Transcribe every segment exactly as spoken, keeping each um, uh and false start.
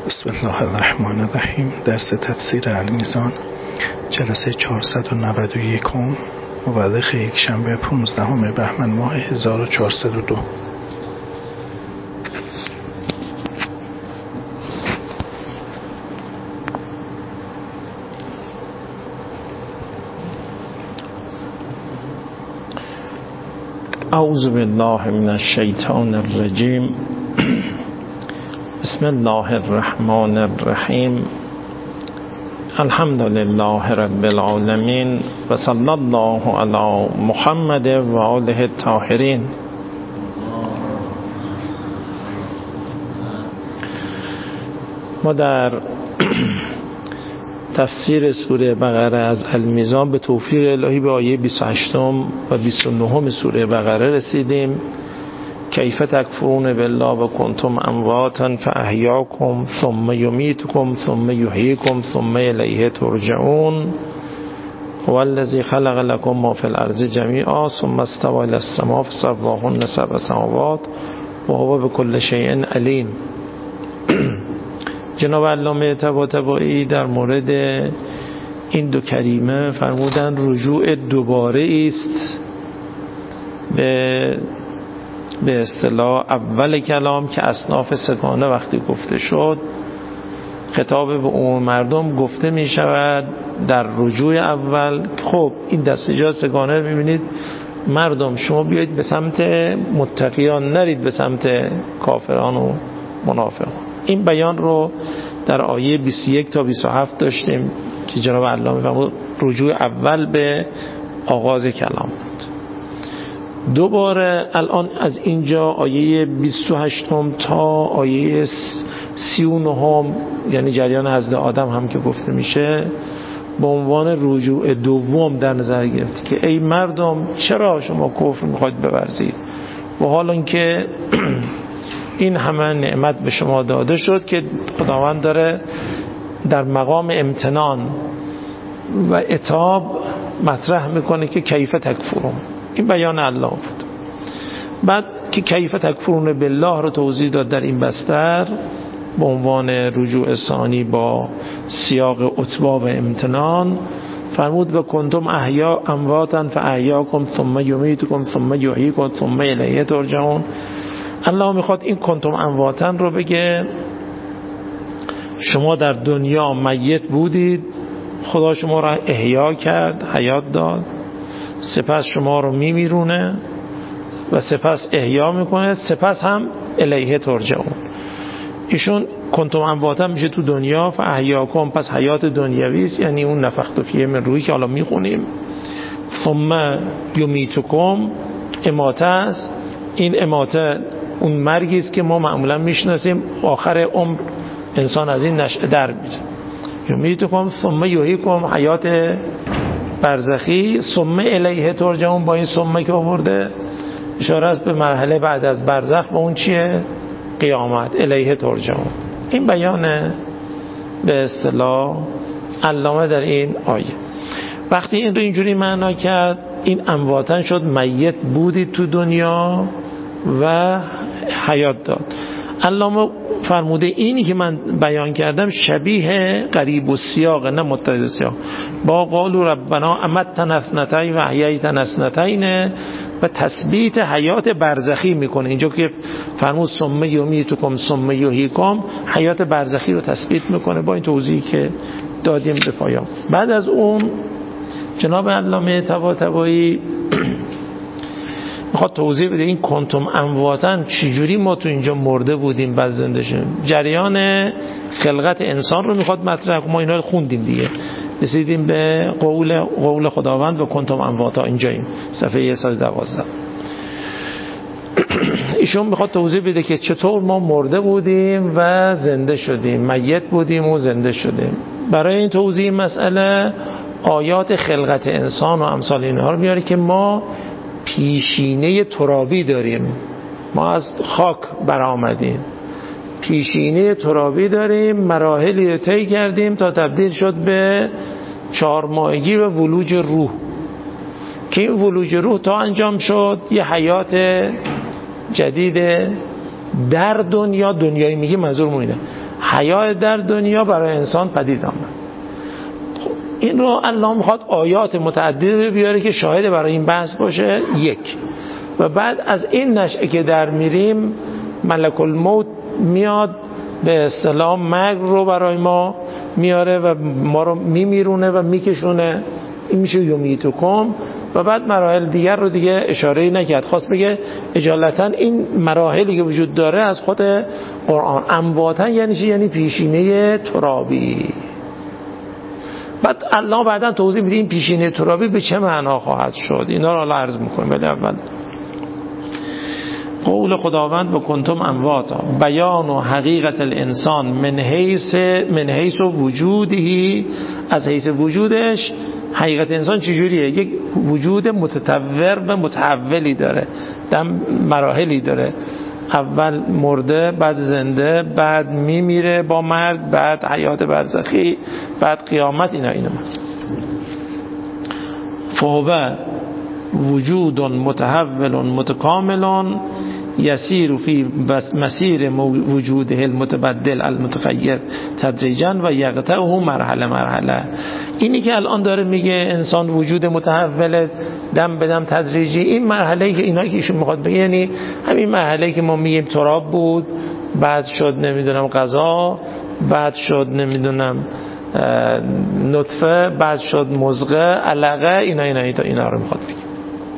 بسم الله الرحمن الرحیم. درس تفسیر المیزان، جلسه چهارصد و نود و یک، مورخ یک شنبه پانزدهم بهمن ماه هزار و چهارصد و دو. اعوذ بالله من الشیطان الرجیم. بسم الله الرحمن الرحیم. الحمد لله رب العالمین و صلی الله علی محمد و آله الطاهرین. ما در تفسیر سوره بقره از المیزان به توفیق الهی به آیه بیست و هشت و بیست و نه سوره بقره رسیدیم. کیف تکفرون بالله و کنتم امواتا فاحیاکم ثم یمیتکم ثم یحییکم ثم الیه ترجعون هو الذی خلق لكم ما فی الارض جمیعا ثم استوى الی السماء فسواهن سبع سماوات و هو بكل شیء علیم. جناب علامه طباطبایی در مورد این دو کریمه فرمودن رجوع دوباره است به به اصطلاح اول کلام که اصناف سگانه وقتی گفته شد خطاب به عموم مردم گفته می شود در رجوع اول. خب این دستجات سگانه رو می بینید مردم شما بیایید به سمت متقیان، نرید به سمت کافران و منافقان. این بیان رو در آیه بیست و یک تا بیست و هفت داشتیم که جناب علامه فرمود رجوع اول به آغاز کلام بود. دوباره الان از اینجا آیه بیست و هشت تا آیه سی و نه، یعنی جریان حضرت آدم هم که گفته میشه، به عنوان رجوع دوم در نظر گرفت که ای مردم چرا شما کفر میخواید بورزید و حالا اینکه این همه نعمت به شما داده شد که خداوند داره در مقام امتنان و عتاب مطرح میکنه که کیف تکفرون. این بیان الله بود. بعد که کیف تکفرون بالله رو توضیح داد در این بستر به عنوان رجوع ثانی با سیاق عتبا و امتنان. فرمود و کنتم احیا امواتا فاحیاکم ثم یمیتکم ثم یحییکم ثم الیه ترجعون. الله میخواد این کنتم امواتن رو بگه شما در دنیا میت بودید، خدا شما را احیا کرد، حیات داد، سپس شما رو میمیرونه و سپس احیا میکنه، سپس هم الیه ترجعون. ایشون کنتم امواتن میشه تو دنیا، فاحیاکم پس حیات دنیوی است، یعنی اون نفخت فیه من روحی که حالا میخونیم. ثم یمیتکم اماته است. این اماته اون مرگی است که ما معمولا میشناسیم، آخر عمر انسان از این نشأه در میره. یمیتکم ثم یحییکم حیات برزخی، ثم الیه ترجعون. با این ثم که آورده اشاره است به مرحله بعد از برزخ و اون چیه؟ قیامت. الیه ترجعون. این بیان به اصطلاح علامه در این آیه. وقتی این رو اینجوری معنا کرد، این امواتن شد میت بودید تو دنیا و حیات داد. علامه فرموده اینی که من بیان کردم شبیه قریب و سیاق، نه متضاد سیاق، با قالوا ربنا امتنا اثنتین و احییتنا اثنتین و تثبیت حیات برزخی میکنه. اینجا که فرمود ثم یمیتکم ثم یحییکم، حیات برزخی رو تثبیت میکنه با این توضیحی که دادیم به پایان. بعد از اون جناب علامه طباطبایی میخواد توضیح بده این کنتم امواتن چجوری ما تو اینجا مرده بودیم بعد زنده شدیم. جریان خلقت انسان رو میخواد مطرح کنه. ما اینا رو خوندیم دیگه، رسیدیم به قول قول خداوند و کنتم امواتا. اینجاییم صفحه صد و دوازده. ایشون میخواد توضیح بده که چطور ما مرده بودیم و زنده شدیم، میت بودیم و زنده شدیم. برای این توضیح مسئله آیات خلقت انسان و امثال اینها رو میاره که ما پیشینه ترابی داریم، ما از خاک برآمدیم، پیشینه ترابی داریم، مراحلی رو طی کردیم تا تبدیل شد به چهار ماهگی و ولوج روح که این ولوج روح تا انجام شد یه حیات جدید در دنیا. دنیایی میگه منظورمون اینه، حیات در دنیا برای انسان پدید آمد. خب این رو الله میخواد آیات متعدد بیاره که شاهد برای این بحث باشه. یک، و بعد از این نشأه که در میریم ملک الموت میاد به اصطلاح مرگ رو برای ما میاره و ما رو میمیرونه و میکشونه. این میشه یومیتکم. و بعد مراحل دیگر رو دیگه اشاره نکرد، خواست بگه اجالتا این مراحلی که وجود داره از خود قرآن. امواتا یعنی چی؟ یعنی پیشینه ترابی. بعد الله بعدا توضیح میده این پیشینه ترابی به چه معنا خواهد شد. اینا رو الله عرض میکنیم. ولی اول قول خداوند و کنتم امواتا، بیان و حقیقت الانسان من حیث من حیث وجودی، از حیث وجودش. حقیقت انسان چجوریه؟ یک وجود متطور و متحولی داره، دم مراحلی داره. اول مرده، بعد زنده، بعد میمیره با مرگ، بعد حیات برزخی، بعد قیامت. اینا اینا فهو وجود متحول متکامل یسیر فی مسیر وجوده المتبدل المتغیر تدریجا و یقطعه مرحله مرحله. اینی که الان داره میگه انسان وجود متحول دم به دم تدریجی، این مرحله که اینا که ایشون میخواد بگه یعنی همین مرحله که ما میگیم تراب بود، بعد شد نمیدونم غذا، بعد شد نمیدونم نطفه، بعد شد مضغه، علقه. اینا اینا اینا, اینا رو میخواد بگه.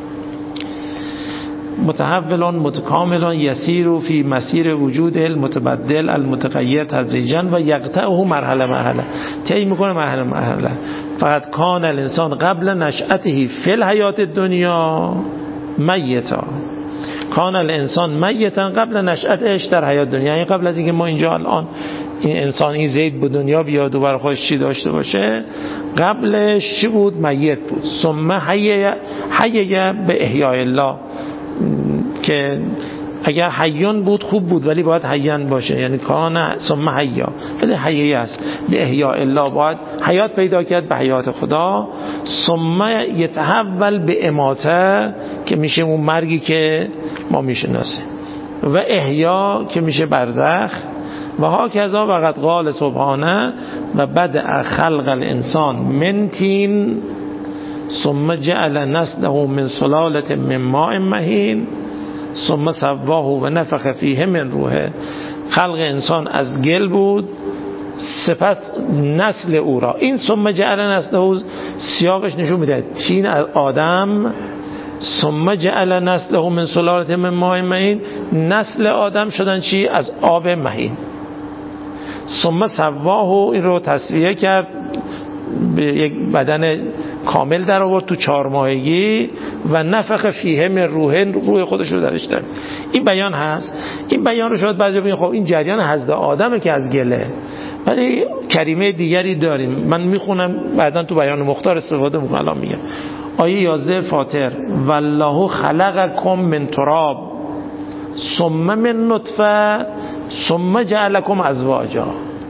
متحول متکامل یسیر فی مسیر وجود المتبدل المتغیر تدریجا و یقطعه مرحله مرحله، طی میکنه مرحله مرحله. فقط کان الانسان قبل نشأته فی الحیات الدنیا میتا، کان الانسان میتا قبل نشأتش در حیات دنیا، یعنی قبل از اینکه ما اینجا الان این انسان این زید به دنیا بیاد و برای خودش چی داشته باشه، قبلش چی بود؟ میت بود. ثم حی حی به احیاء الله، که اگر حیان بود خوب بود ولی باید حیان باشه، یعنی کان ثم حیا، ولی حیه است به احیاء الله، باید حیات پیدا کرد به حیات خدا. ثم یتحول به اماته که میشه اون مرگی که ما میشناسیم، و احیا که میشه برزخ. و ها کذا وقد قال سبحانه و بدأ خلق الانسان من طین ثم جعل نسله من سلالة من ماء مهین ثم سواه و نفخ فیه من روحه. خلق انسان از گل بود، سپس نسل او را. این ثم جعل نسله سیاقش نشون میده طین از آدم، ثم جعل نسله من سلالة من ماء مهین، نسل آدم شدن چی؟ از آب مهین. ثم سواه، این رو تسویه کرد، به یک بدن کامل در آورد تو چهار ماهگی. و نفخ فیه من روحه، روح خودش رو درش داد. این بیان هست. این بیان رو شاید بعضی بگن خب این جریان حضرت آدمه که از گله، ولی کریمه دیگری داریم. من میخونم بعداً تو بیان مختار استفاده میکنم. الان میگم آیه یازده فاطر والله خلقکم من تراب ثم من نطفه ثم جعلکم ازواجا.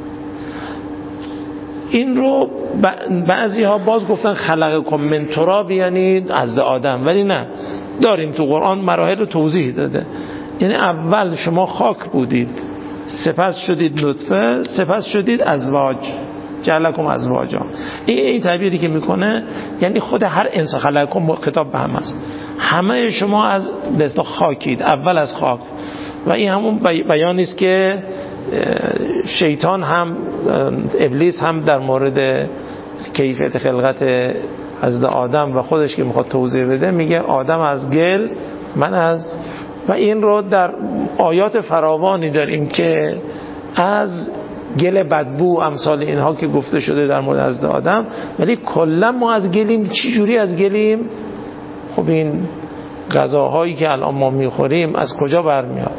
این رو بعضی ها باز گفتن خلقکم من تراب یعنی از آدم، ولی نه، داریم تو قرآن مراحل رو توضیح داده. یعنی اول شما خاک بودید، سپس شدید نطفه، سپس شدید ازواج، جعلکم ازواجا. این این تعبیری که میکنه یعنی خود هر انسان، خلقکم خطاب به هم است، همه شما از به اصطلاح خاکید، اول از خاک. و این همون بیانی است که شیطان هم ابلیس هم در مورد کیفیت خلقت حضرت آدم و خودش که میخواد توضیح بده میگه آدم از گل، من از. و این رو در آیات فراوانی داریم که از گل بدبو امثال اینها که گفته شده در مورد حضرت آدم. ولی کلا ما از گلیم. چی جوری از گلیم؟ خب این غذاهایی که الان ما میخوریم از کجا برمیاد؟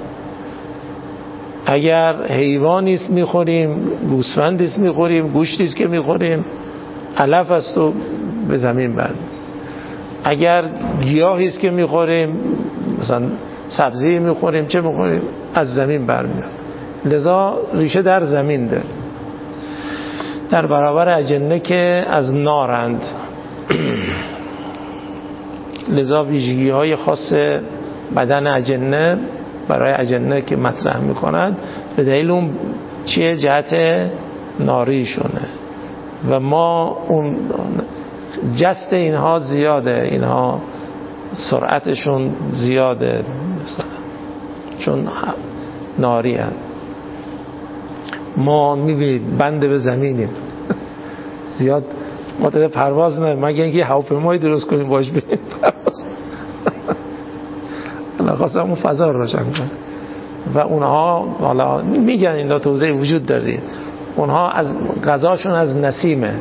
اگر حیوانی است میخوریم، گوسفندی است میخوریم، گوشتی است که میخوریم، علف است و به زمین برد. اگر گیاهی است که میخوریم، مثلا سبزی میخوریم، چه میخوریم؟ از زمین برمیاد. لذا ریشه در زمین ده، در برابر اجنه که از نارند. لذا ویژگی های خاص بدن اجنه برای اجنه که مطرح میکند به دلیل اون چیه؟ جهت ناریشونه و ما اون جست اینها زیاده، اینها سرعتشون زیاده مثلا چون ناری هست. ما میبینید بنده به زمینیم زیاد قدرت پرواز نداره مگه اینکه هواپیمایی درست کنیم باش بریم پرواز. الله خواستم اون فضا رو روشن کنم و اونها حالا میگن این توضیح وجود داره، اونها از غذاشون از نسیمه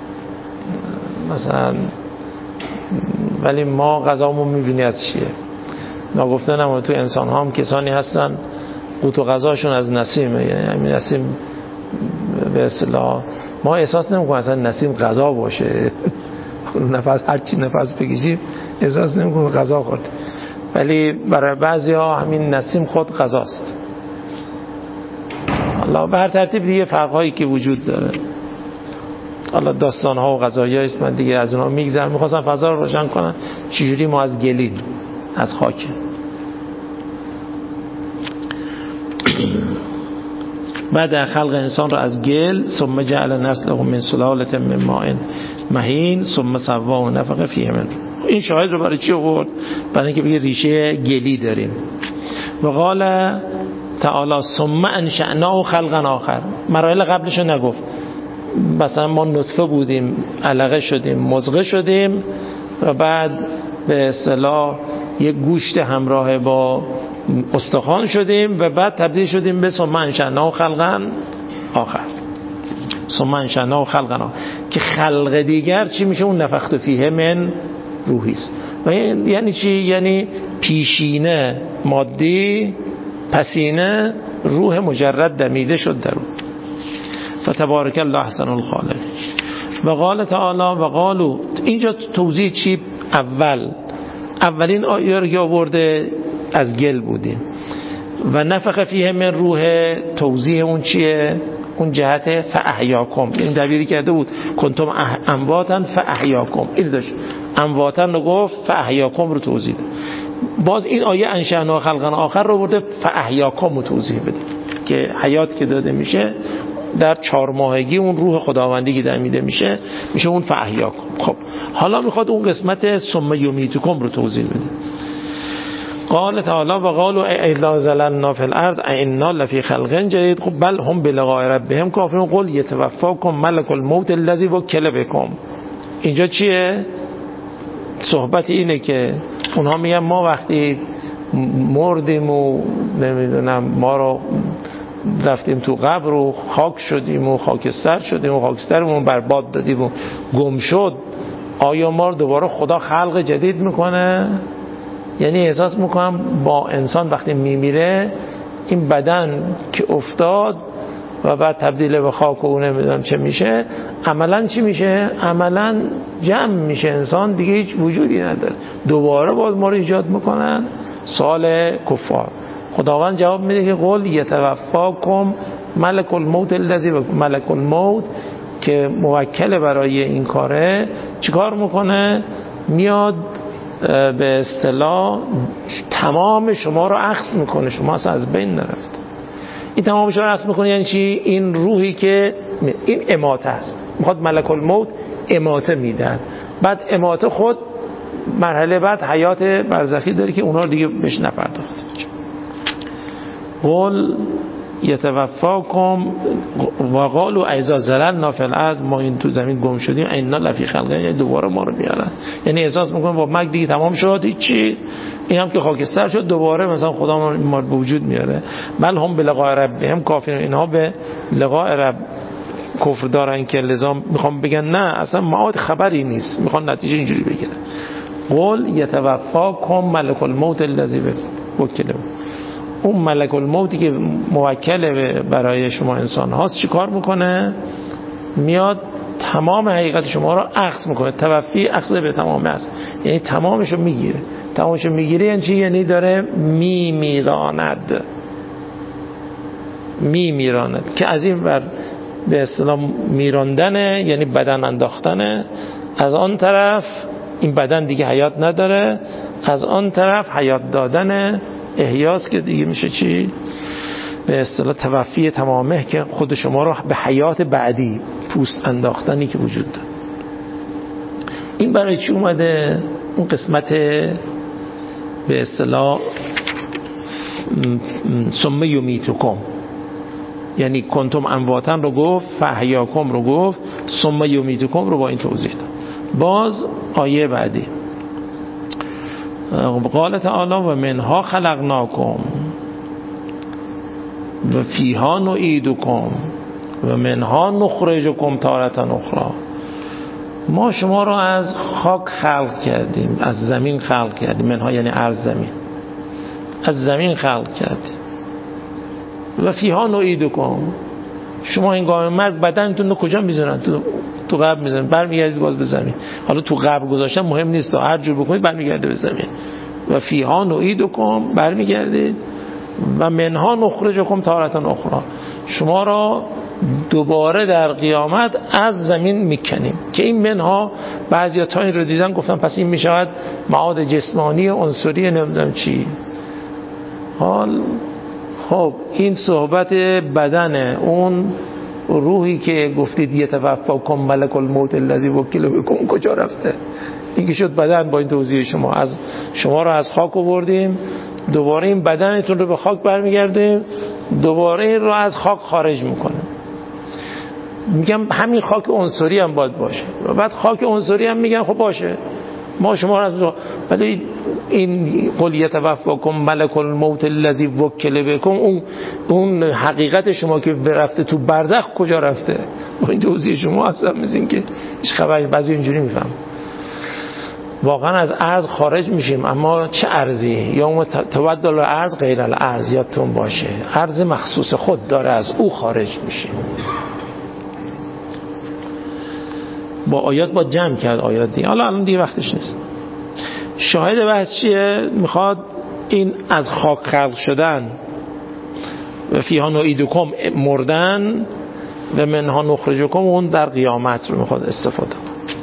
مثلا، ولی ما غذامون میبینی از چیه. ناگفته نمونه تو انسان ها هم کسانی هستن قوت و غذاشون از نسیمه، یعنی همین نسیم به اصطلاح ما احساس نمیکنیم اصلا نسیم غذا باشه نفس هر چی نفس بکشیم احساس نمیکنیم غذا خورد، ولی برای بعضی ها همین نسیم خود غذاست. الله به هر ترتیب دیگه فرقایی که وجود داره، الله داستان ها و غذایی هست من دیگه از اونها میگذرم. میخواستم فضا رو روشن کنم چجوری ما از گلیم، از خاک. بعد خلق انسان را از گل، ثم جعل نسله من سلاله من ماء مهین ثم سواه و نفخ فیه من. این شاهد رو برای چی آورد؟ برای اینکه بگه ریشه گلی داریم. و قال تعالی ثم انشأناه خلقا آخر. مراحل قبلش رو نگفت، مثلا ما نطفه بودیم، علقه شدیم، مضغه شدیم و بعد به اصطلاح یک گوشت همراه با استخوان شدیم و بعد تبدیل شدیم به ثم انشأناه خلقا آخر. ثم انشأناه خلقا آخر که خلق دیگر چی میشه؟ اون نفخت فیه من روحی است. و یعنی چی؟ یعنی پیشینه مادی، پسینه روح مجرد دمیده شد در اون. فتبارک الله احسن الخالق. و قال تعالی و قالو، اینجا توضیح چی؟ اول اولین آیه رو که آورده از گل بودیم و نفخ فیه من روح، توضیح اون چیه؟ اون جهت فاحیاکم، این تعبیری کرده بود کنتم امواتن فاحیاکم، این داشت امواتن رو گفت فاحیاکم رو توضیح ده. باز این آیه انشأناه خلقا آخر رو برده فاحیاکم رو توضیح بده که حیات که داده میشه در چهار ماهگی اون روح خداوندی که دمیده میشه میشه اون فاحیاکم. خب حالا میخواد اون قسمت ثم یمیتکم رو توضیح بده. قال تعالی و قالوا اذا زللنا فی الارض انا لفی خلق جدید. خب بل هم بلقاء ربهم کافرون قل یتوفاکم ملک الموت الذی وکل بکم. اینجا چیه؟ صحبت اینه که اونها میگن ما وقتی مردیم و نمیدونم ما رو رفتیم تو قبر و خاک شدیم و خاکستر شدیم و خاکسترمون برباد دادیم و گم شد، آیا ما رو دوباره خدا خلق جدید میکنه؟ یعنی احساس میکنم با انسان وقتی میمیره این بدن که افتاد و بعد تبدیل به خاک و اون نمیدونم چه میشه، عملا چی میشه؟ عملا جمع میشه، انسان دیگه هیچ وجودی نداره، دوباره باز ما رو ایجاد میکنن. سوال کفار. خداوند جواب میده که قل یتوفاکم ملک الموت الذی، ملک الموت که موکل برای این کاره چیکار میکنه؟ میاد به اصطلاح تمام شما رو اخذ میکنه، شما اصلا از بین نرفت. این تمام شما رو اخذ میکنه یعنی چی؟ این روحی که این اماته است، میخواد ملک الموت اماته میدن، بعد اماته خود مرحله بعد حیات برزخی داره که اونا رو دیگه بهش نپرداخته. قل یتوفاکم و قالوا اذا زللنا فی الارض، ما این تو زمین گم شدیم انا لفی خلق، یعنی دوباره ما رو بیارن، یعنی احساس میکنم با مرگ دیگه تمام شد هیچی، این هم که خاکستر شد دوباره مثلا خدا ما به وجود میاره. بل هم بلقاء ربهم کافرون، اینها به لقاء رب کفر دارن که لزام میخوام بگن نه اصلا معاد خبری نیست، میخوان نتیجه اینجوری بگیرن. قل یتوفاکم ملک الموت الذی وکل بکم، اون ملک الموتی که موکل برای شما انسان هاست چی کار میکنه؟ میاد تمام حقیقت شما رو اخذ میکنه. توفی اخذ به تمام است، یعنی تمامشو میگیره. تمامشو میگیره یعنی چی؟ یعنی داره میمیراند، میمیراند که از این ور به اصطلاح میراندنه یعنی بدن انداختنه، از آن طرف این بدن دیگه حیات نداره، از آن طرف حیات دادنه، احیاس که دیگه میشه چی؟ به اصطلاح توفی تمامه که خود شما رو به حیات بعدی پوست انداختنی که وجود داره. این برای چی اومده؟ اون قسمت به اصطلاح ثم یمیتکم، یعنی کنتم امواتن رو گفت، فاحیاکم رو گفت، ثم یمیتکم رو با این توضیح داد. باز آیه بعدی قال تعالی و منها خلقناکم و فیها نعیدکم و منها نخرجکم تارة اخرى. ما شما رو از خاک خلق کردیم، از زمین خلق کردیم، منها یعنی از زمین، از زمین خلق کردیم. و فیها نعیدکم، شما هنگام مرگ بدنتون رو کجا میذارن؟ تو تو قبر میذارن، برمیگردید باز به زمین. حالا تو قبر گذاشتن مهم نیست، هر جور بکنید برمیگرده به زمین. و فیها نعیدکم، برمیگردید. و منها نخرجکم تارة اخرى، شما را دوباره در قیامت از زمین میکنیم. که این منها بعضیا تا این رو دیدن گفتن پس این میشود معاد جسمانی عنصری نمیدونم چی. حال خب این صحبت بدن اون روحی که گفتید یتوفاکم ملک الموت الذی وکل بکم کجا رفته؟ این که شد بدن. با این توضیح شما از شما رو از خاک آوردیم، دوباره این بدنتون رو به خاک برمیگردیم، دوباره این رو از خاک خارج میکنیم. میگم همین خاک عنصری هم باید باشه. و بعد خاک عنصری هم میگن خب باشه ما شما رو از ولی این قل یتوفاکم ملک الموت الذی وکل بکم، اون اون حقیقت شما که رفته تو برزخ کجا رفته؟ با این توضیح شما اصلا میزین که هیچ خبری. بعضی اینجوری میفهم واقعا از ارض خارج میشیم، اما چه ارضی؟ یا اون تبدل الارض غیر الارض یادتون باشه، ارض مخصوص خود داره، از او خارج میشیم. با آیات با جمع کرد آیات دیگه. حالا الان دیگه وقتش نیست. شاهد بحث چیه؟ میخواد این از خاک خلق شدن و فیها نعیدکم مردن و منها نخرجکم اون در قیامت رو میخواد استفاده.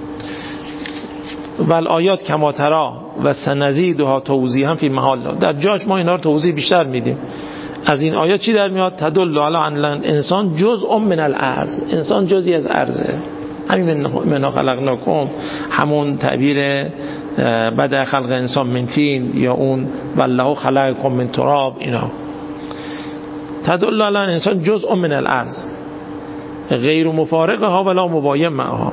ول آیات کما ترا و سنزیدها توضیحا فی محل. در جاش ما اینا رو توضیح بیشتر میدیم. از این آیات چی در میاد؟ تدل علی ان الانسان جزء من الارض، انسان جزئی از ارضه. همین منها خلقناکم، همون تعبیر بدء خلق انسان من طین، یا اون والله خلقکم من تراب. اینا تدل علی ان انسان جزء من الارض غیر مفارقها ولا مباین معها.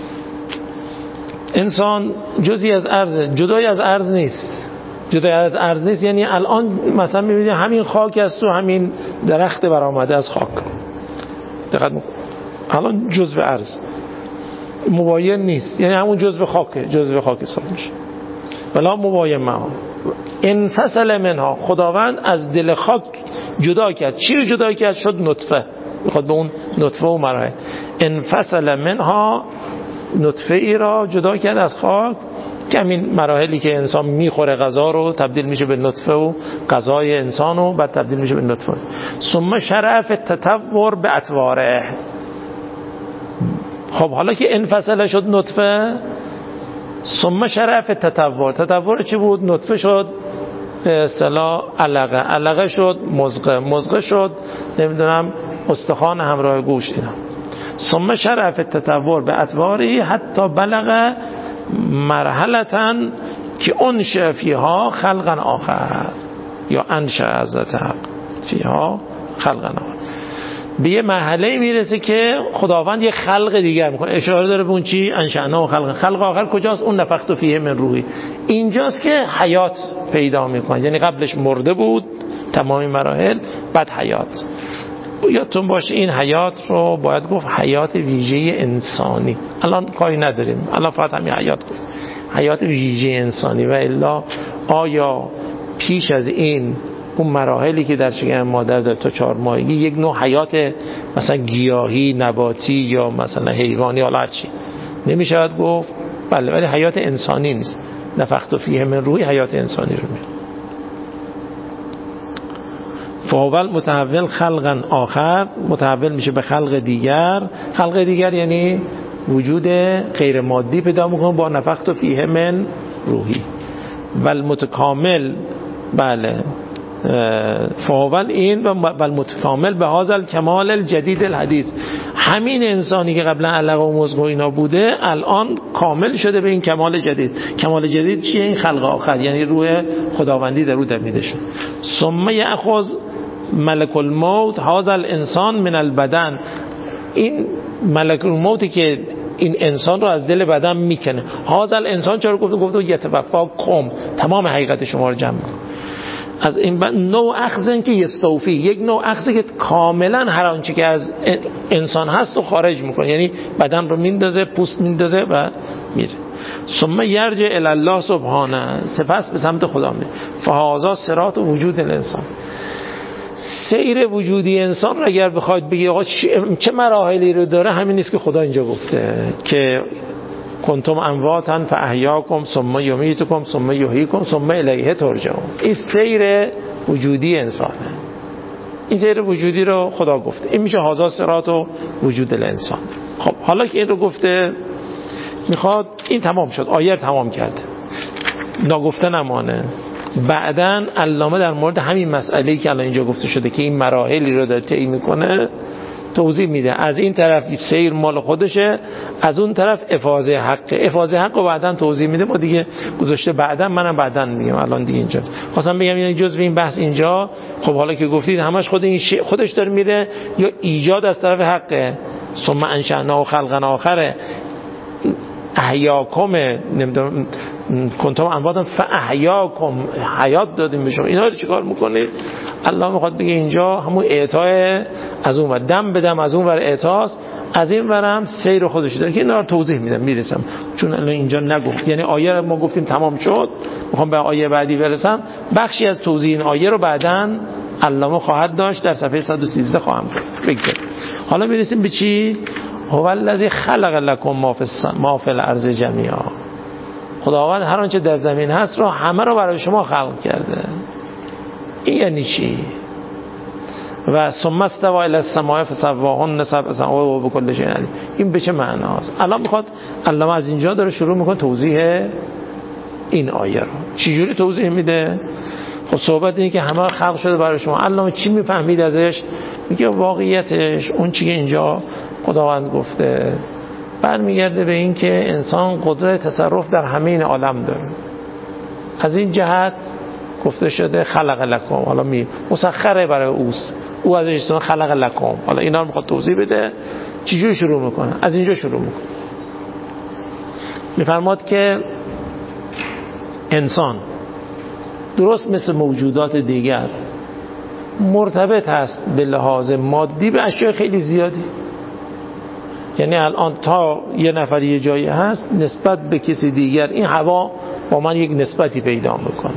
انسان جزئی از ارض، جدای از ارض نیست. جدای از ارض نیست یعنی الان مثلا میبینید همین خاک است و همین درخت برآمده از خاک، دقت میکنید الان جزء ارض، مباین نیست یعنی همون جزء خاکه، جزء خاک حساب میشه. ولا مباین معها. انفصل منها، خداوند از دل خاک جدا کرد. چی رو جدا کرد؟ شد نطفه. میخواد به اون نطفه و مراحل. انفصل منها، نطفه ای را جدا کرد از خاک که همین مراحلی که انسان میخوره غذا رو تبدیل میشه به نطفه و غذای انسان و بعد تبدیل میشه به نطفه. ثم شرع فی التطور به اطواره. خب حالا که انفصل شد نطفه، ثم شرع فی التطور. تطور چی بود؟ نطفه شد به اصطلاح علقه، علقه شد مزغه، مزغه شد نمیدونم استخوان همراه گوشت. اینا ثم شرع فی التطور به اطواری حتی بلغ مرحلتا که انشأ فیها خلقا آخر، یا انشأ حضرت حق فیها خلقا آخر. به یه مرحله میرسه که خداوند یه خلق دیگر میکنه. اشاره داره به اون چی؟ انشأنا و خلق. خلق آخر کجاست؟ اون نفخت فیه من روحی. اینجاست که حیات پیدا میکنه. یعنی قبلش مرده بود تمامی مراحل، بعد حیات. یادتون باشه این حیات رو باید گفت حیات ویژه انسانی. الان کاری نداریم، الان فقط همین حیات گفت، حیات ویژه انسانی. و الا آیا پیش از این اون مراحلی که در شکم مادر داره تا چهار ماهگی یک نوع حیات مثلا گیاهی، نباتی یا مثلا حیوانی حالا هرچی نمیشود گفت؟ بله، ولی حیات انسانی نیست. نفخت فیه من روحی حیات انسانی رو میگه. فاول متحول خلقا آخر، متحول میشه به خلق دیگر. خلق دیگر یعنی وجود غیر مادی پیدا میکنه با نفخت فیه من روحی. ول متکامل، بله، فاول این و المتکامل به هذا الکمال الجدید الحدیث. همین انسانی که قبلا علق و مزغ و اینا بوده الان کامل شده به این کمال جدید. کمال جدید چیه؟ این خلق آخر، یعنی روح خداوندی در رو دمیده شد. ثم یأخذ ملک الموت هذا الانسان من البدن، این ملک الموتی که این انسان رو از دل بدن میکنه. هذا الانسان چرا گفت؟ گفت یتوفاکم، تمام حقیقت شما رو جمع میکنه. از این نوع اخذن که یستوفی، یک نوع اخذه که کاملا هر آنچه که از انسان هست رو خارج میکنه، یعنی بدن رو میندازه، پوست میندازه و میره. ثم یرجع الی الله سبحانه، سپس به سمت خدا میره. فهذا صراط وجود الانسان، سیر وجودی انسان را اگر بخواید بگی آقا چه مراحلی رو داره، همین نیست که خدا اینجا گفته که کنتم امواتا فاحیاکم ثم یمیتکم ثم یحییکم ثم الیه ترجعون. این سیر وجودی انسانه، این سیر وجودی رو خدا گفته. این میشه هذا صراط و وجود الانسان. خب حالا که این رو گفته میخواد، این تمام شد، آیه تمام کرد، ناگفته نمانه. بعدن علامه در مورد همین مسئله‌ای که الان اینجا گفته شده که این مراحلی رو داره طی میکنه توضیح میده. از این طرف سیر مال خودشه، از اون طرف افاضه حق. افاضه حق رو بعدن توضیح میده، ما دیگه گذاشته بعدن، منم بعدن میگم، الان دیگه اینجا خواستم بگم این جزء این بحث اینجا. خب حالا که گفتید همش خود این خودش داره میره یا ایجاد از طرف حقه؟ ثم انشأنا خلقا آخره، احیاکم، نمیدونم کنتم امواتا فاحیاکم، حیات دادیم به شما. اینا رو چیکار میکنید؟ الله میخواد بگه اینجا همون اعطای از اون ور، دم به دم از اون ور اعطاست، از این ورم سیر خودش داره که اینا رو توضیح میدم میرسم، چون الان اینجا نگفت. یعنی آیه رو ما گفتیم تمام شد، میخوام به آیه بعدی برسم. بخشی از توضیح این آیه رو بعداً علامه خواهد داشت، در صفحه صد و سیزده خواهم گفت. حالا میرسیم به چی؟ هو الذی خلق لکم ما فی الارض جمیعا. خداوند هر آنچه در زمین هست رو همه رو برای شما خلق کرده. این یعنی چی؟ و ثم استوى الی السماء فسواهن سبع سماوات و بكل شیء علیم. این به چه معناست؟ الان میخواد علامه از اینجا داره شروع میکنه توضیح این آیه رو. چجوری توضیح میده؟ خب صحبت اینه که همه خلق شده برای شما. علامه چی میفهمید ازش؟ میگه واقعیتش اون چی که اینجا خداوند گفته برمیگرده به این که انسان قدرت تصرف در همه این عالم داره. از این جهت گفته شده خلق لکم، حالا می مسخره برای اوست، او ازش استفاده خلق لکم. حالا اینا رو میخواد توضیح بده. چجوری شروع میکنه؟ از اینجا شروع میکنه. میفرماد که انسان درست مثل موجودات دیگر مرتبط هست به لحاظ مادی به اشیاء خیلی زیادی. یعنی الان تا یه نفر یه جایی هست، نسبت به کسی دیگر این هوا با من یک نسبتی پیدا میکنه،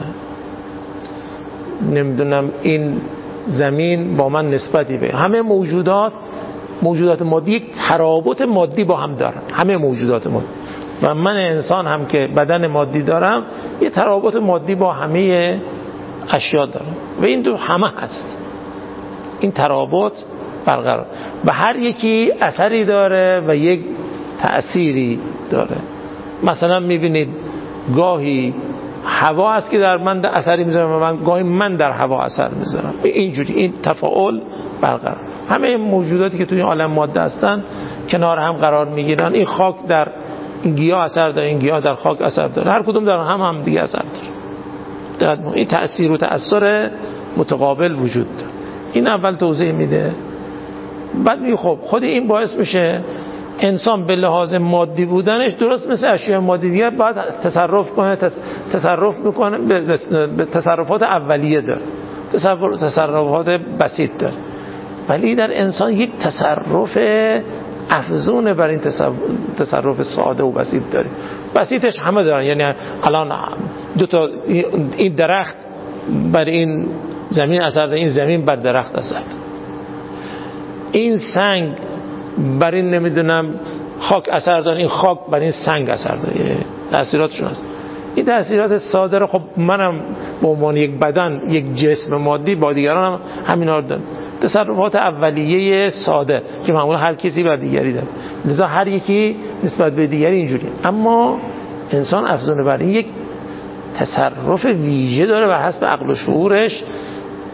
نمیدونم این زمین با من نسبتی پیدا. همه موجودات موجودات مادی یک ترابط مادی با هم دارن، همه موجودات مادی. و من انسان هم که بدن مادی دارم یه ترابط مادی با همه اشیا دارم و این دو همه هست، این ترابط برقرار و هر یکی اثری داره و یک تأثیری داره. مثلا میبینید گاهی هوا هست که در من اثری میذاره و من گاهی من در هوا اثر میذارم. اینجوری این تفاعل برقرار. همه موجوداتی که توی این عالم ماده هستن کنار هم قرار میگیرن. این خاک در این گیاه اثر داره، این گیاه در خاک اثر داره، هر کدوم در هم هم دیگه اثر داره. این تأثیر و تأثیر متقابل وجود داره. این اول توضیح میده. بعد میگه خب خود این باعث میشه انسان به لحاظ مادی بودنش درست مثل اشیاء مادی دیگه باید تصرف کنه، تصرف میکنه، به تصرفات اولیه داره، تصرفات بسیط داره. ولی در انسان یک تصرف افزون بر این تصرف ساده و بسیط داره. بسیطش همه دارن، یعنی الان دو تا این درخت بر این زمین اثر داره، این زمین بر درخت اثر داره، این سنگ بر این نمیدونم خاک اثر داره، این خاک بر این سنگ اثر داره، تأثیراتشون هست. این تأثیرات ساده رو خب منم به عنوان یک بدن، یک جسم مادی با دیگران هم همینا رو دارم. تصرفات اولیه ساده که معمولا هر کسی بر دیگری داره، لذا هر یکی نسبت به دیگری اینجوری. اما انسان افزون بر این یک تصرف ویژه داره و حسب عقل و شعورش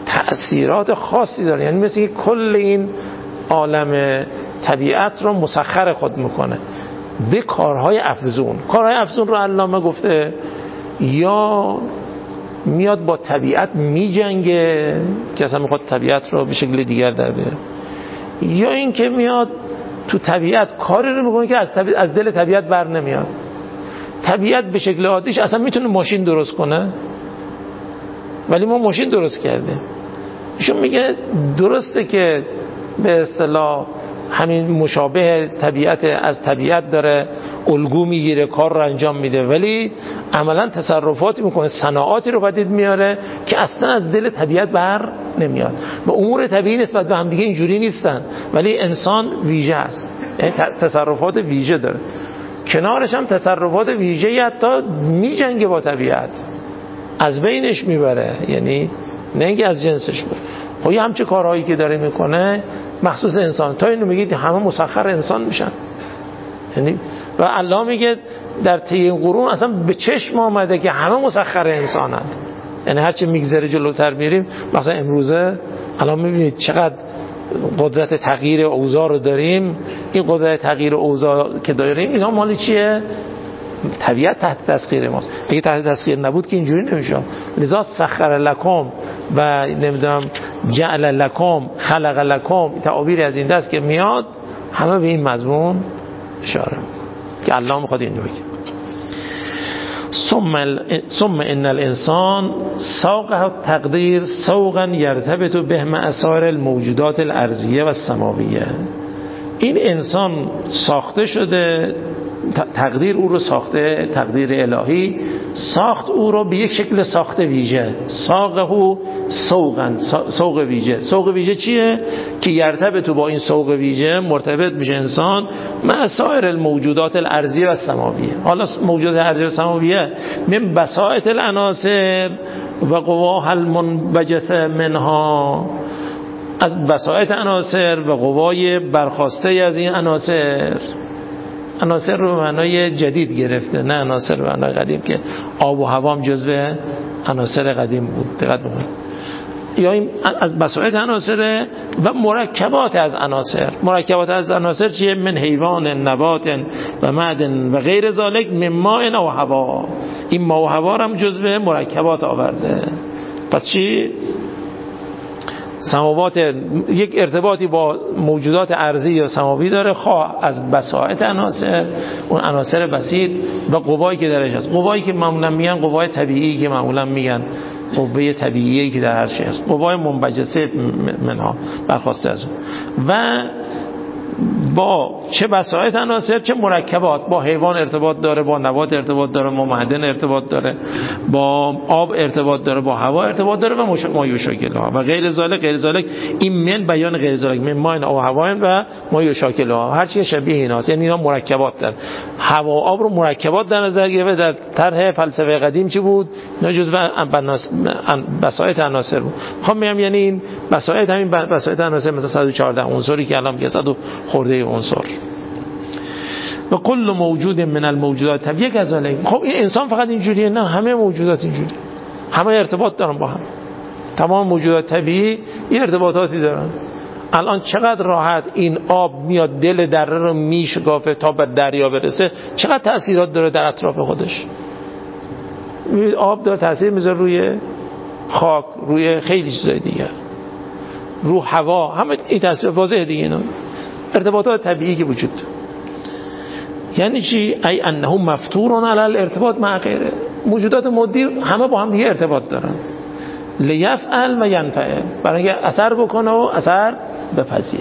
تأثیرات خاصی داره. یعنی مثل که کل این عالم طبیعت رو مسخر خود میکنه به کارهای افزون. کارهای افزون رو علامه گفته یا میاد با طبیعت میجنگه که اصلا میخواد طبیعت رو به شکل دیگر در بیاره، یا این که میاد تو طبیعت کاری رو میکنه که از, طبیعت از دل طبیعت بر نمیاد. طبیعت به شکل عادیش اصلا میتونه ماشین درست کنه، ولی ما ماشین درست کرده. ایشون میگه درسته که به اصطلاح همین مشابه طبیعت از طبیعت داره الگو میگیره، کار رو انجام میده، ولی عملا تصرفاتی میکنه، صناعاتی رو پدید میاره که اصلا از دل طبیعت بر نمیاد. به امور طبیعی نسبت به هم دیگه اینجوری نیستن، ولی انسان ویژه است، یعنی تصرفات ویژه داره. کنارش هم تصرفات ویژه حتی میجنگه با طبیعت، از بینش میبره، یعنی نه اینکه از جنسش بره. خب یه همچه کارهایی که داره میکنه مخصوص انسان، تا اینو میگید همه مسخر انسان میشن. یعنی و الله میگه در طی قرون اصلا به چشم آمده که همه مسخر انسانند. یعنی هرچی میگذره جلوتر میریم، مثلا امروزه الان میبینید چقدر قدرت تغییر اوضاع رو داریم. این قدرت تغییر اوضاع که داریم اینا مالی چیه؟ طبیعت تحت تسخیر ماست. اگه تحت تسخیر نبود که اینجوری نمیشه. لذا سخر لکم و نمیدونم جعل لکم خلق لکم، تعابیر از این دست که میاد همه به این مضمون اشاره که الله میخواد اینو بگه. ثم ثم ان الانسان ساقه تقدیر سوقا یرتبط به مسائر الموجودات الارضیه و السماویه. این انسان ساخته شده، تقدیر او رو ساخته، تقدیر الهی ساخت او رو به یک شکل ساخته ویژه. ساقه سوقا، سوق ویژه. سوق ویژه چیه؟ که یرتبط با این سوق ویژه مرتبط میشه انسان مع سایر الموجودات الارضیه و السماویه. حالا موجودات ارضیه و سماویه من بساطت العناصر و قواها المنبجسه منها، از بساطت عناصر و قوای برخاسته از این عناصر. عناصر رو به معنای جدید گرفته، نه عناصر به معنای قدیم که آب و هوا هم جزو عناصر قدیم بود. دقت بکنید. یا این از بساطت عناصر و مرکبات از عناصر. مرکبات از عناصر چیه؟ من حیوان، نبات و معدن و غیر ذالک من ماء و هوا. این ما و هوا هم جزو مرکبات آورده. پس چی؟ سماوات یک ارتباطی با موجودات ارضی یا سماوی داره، خواه از بساطت عناصر، اون عناصر بسیط و قوایی که درش هست. قوایی که معمولا میگن قوای طبیعی، که معمولا میگن قوه طبیعی که در هر چیز هست، قوای منبجسه منها برخواسته از اون. و با چه بساطت عناصر چه مرکبات، با حیوان ارتباط داره، با نبات ارتباط داره، با معدن ارتباط داره، با آب ارتباط داره، با هوا ارتباط داره و ما یشاکلها و غیر ذالک. غیر ذالک این من بیان غیر ذالک من ما او هوا و ما یشاکلها، هر چی شبیه ایناست. یعنی اینا مرکبات دارن. هوا و آب رو مرکبات در نظر گرفته. در طرح فلسفه قدیم چی بود؟ اینا جزو بساطت عناصر بود. میخوام بگم یعنی این بساطت، همین بساطت عناصر مثلا صد و چهارده عنصری که الان میگه صد خورده عنصر و کل موجود من الموجودات طبیعی کذالک. خب این انسان فقط اینجوریه؟ نه، همه موجودات اینجوری، همه ارتباط دارن با هم. تمام موجودات طبیعی یه ارتباطاتی دارن. الان چقدر راحت این آب میاد دل دره رو میشکافه تا به دریا برسه، چقدر تأثیرات داره در اطراف خودش. آب داره تأثیر میذاره روی خاک، روی خیلی چیزای دیگه، رو هوا، همه این تأثیر واضحه دیگه. اینا ارتباطات طبیعی که وجود داره. یعنی چی؟ ای انه مفتورون علی الارتباط مع غیره. موجودات مادی همه با هم دیگه ارتباط دارن. لیفعل و ینفعل، برای اینکه اثر بکنه و اثر بپذیره.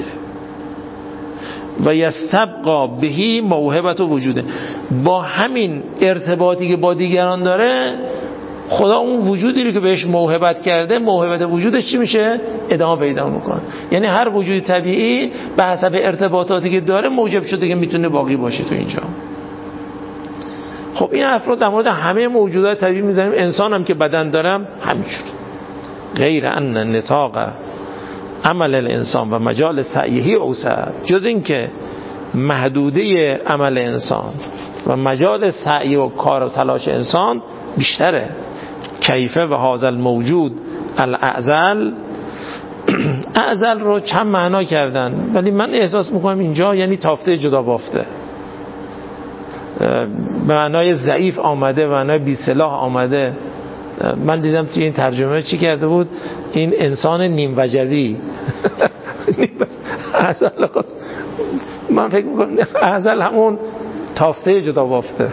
و یستبقا بهی موهبت و وجوده. با همین ارتباطی که با دیگران داره، خدا اون وجودی رو که بهش موهبت کرده، موهبت وجودش چی میشه؟ ادامه پیدا میکنه. یعنی هر وجود طبیعی به حسب ارتباطاتی که داره موجب شده که میتونه باقی باشه تو اینجا. خب این افراد در مورد همه موجودات طبیعی میزنیم. انسان هم که بدن دارم همینجور. غیر ان نطاق عمل الانسان و مجال سعیه اوسع، جز این که محدوده عمل انسان و مجال سعی و کار و تلاش انسان بیشتره. کیفه و هذا الموجود الاعزل اعزل رو چند معنا کردن، ولی من احساس میکنم اینجا یعنی تافته جدا بافته، به معنای ضعیف آمده، به معنای بی سلاح آمده. من دیدم توی این ترجمه چی کرده بود، این انسان نیم وجبی. اعزل من فکر میکنم اعزل همون تافته جدا بافته.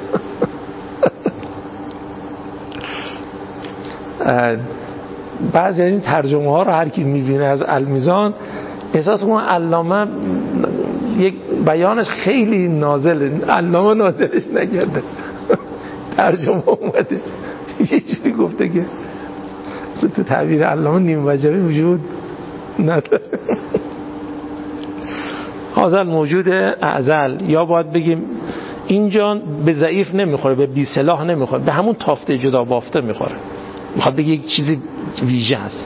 بعضی این ترجمه ها رو هر کی میبینه از المیزان احساس میکنه علامه یک بیانش خیلی نازله، علامه نازلش نکرده، ترجمه اومده یه جوری گفته که تو تعبیر علامه نیم وجبی وجود نداره. حاضر موجود اعزل، یا باید بگیم اینجا به ضعیف نمیخوره، به بی سلاح نمیخوره، به همون تافته جدا بافته میخوره، میخواد بگه یک چیزی ویژه است.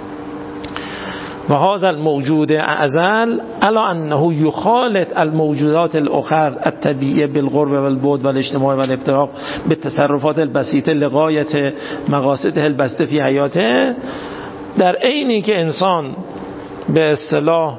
و هذا الموجود اعزل الا انه يخالط الموجودات الاخر الطبيعيه بالقرب والبعد والاجتماع والافتراق بالتصرفات البسيطه لغايه مقاصده البسيطه في حياته. در عینی که انسان به اصطلاح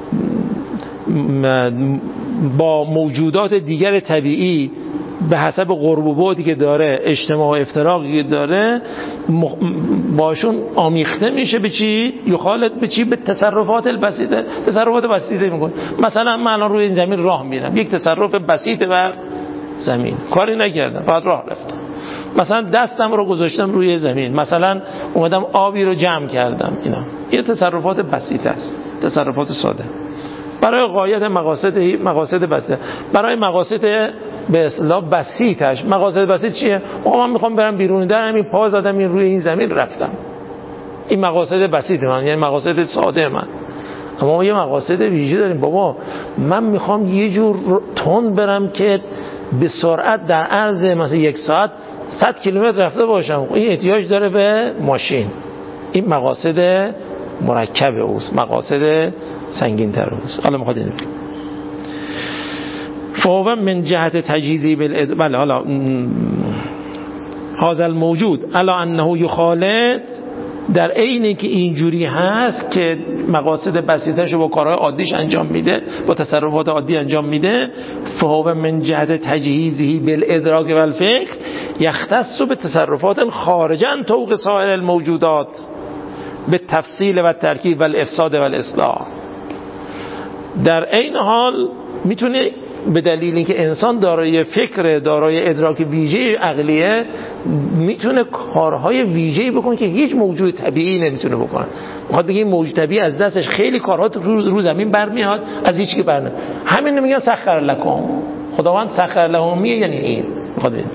با موجودات دیگر طبیعی به حسب قرب و بعدی که داره، اجتماع و افتراقی که داره، باشون آمیخته میشه. به چی؟ یخالط به چی؟ به تصرفات البسیطه. تصرفات بسیطه میکنه. مثلا من الان روی این زمین راه میرم، یک تصرف بسیطه بر زمین، کاری نکردم، فقط راه رفتم. مثلا دستم رو گذاشتم روی زمین، مثلا اومدم آبی رو جمع کردم. اینا این تصرفات بسیطه است، تصرفات ساده برای غایت مقاصد مقاصد بسیطه، برای مقاصد به اصطلاح بسیطش. مقاصد بسیط چیه؟ من میخوام برم بیرون، در همین پا زدم این روی این زمین رفتم. این مقاصد بسیط من، یعنی مقاصد ساده من. اما ما یه مقاصد ویژه داریم. بابا من میخوام یه جور تون برم که به سرعت در عرض مثلا یک ساعت صد کیلومتر رفته باشم. این احتیاج داره به ماشین. این مقاصد مرکب اوست، مقاصد سنگین تر اوست. حالا میخواد اینو فهو من جهت تجهیزی بالاد بله حالا هذا الموجود الا انه یخالط، در عینی که اینجوری هست که مقاصد بسیطش رو با کارهای عادیش انجام میده، با تصرفات عادی انجام میده، فهو من جهت تجهیزی بالادراک و الفکر یختص به تصرفات خارجا طوق سایر الموجودات به تفصیل و ترکیب و الافساد و الاصلاح. در این حال میتونه به دلیل اینکه انسان دارای فکر، دارای ادراک ویژه عقلیه، میتونه کارهای ویژه‌ای بکنه که هیچ موجود طبیعی نمیتونه بکنه. میخواد بگه این موجود طبیعی از دستش خیلی کارها رو, رو زمین برمیاد، از هیچ کی برنمیاد. همین میگن سخر لکم، خداوند سخر لهم، یعنی این میخواد بگه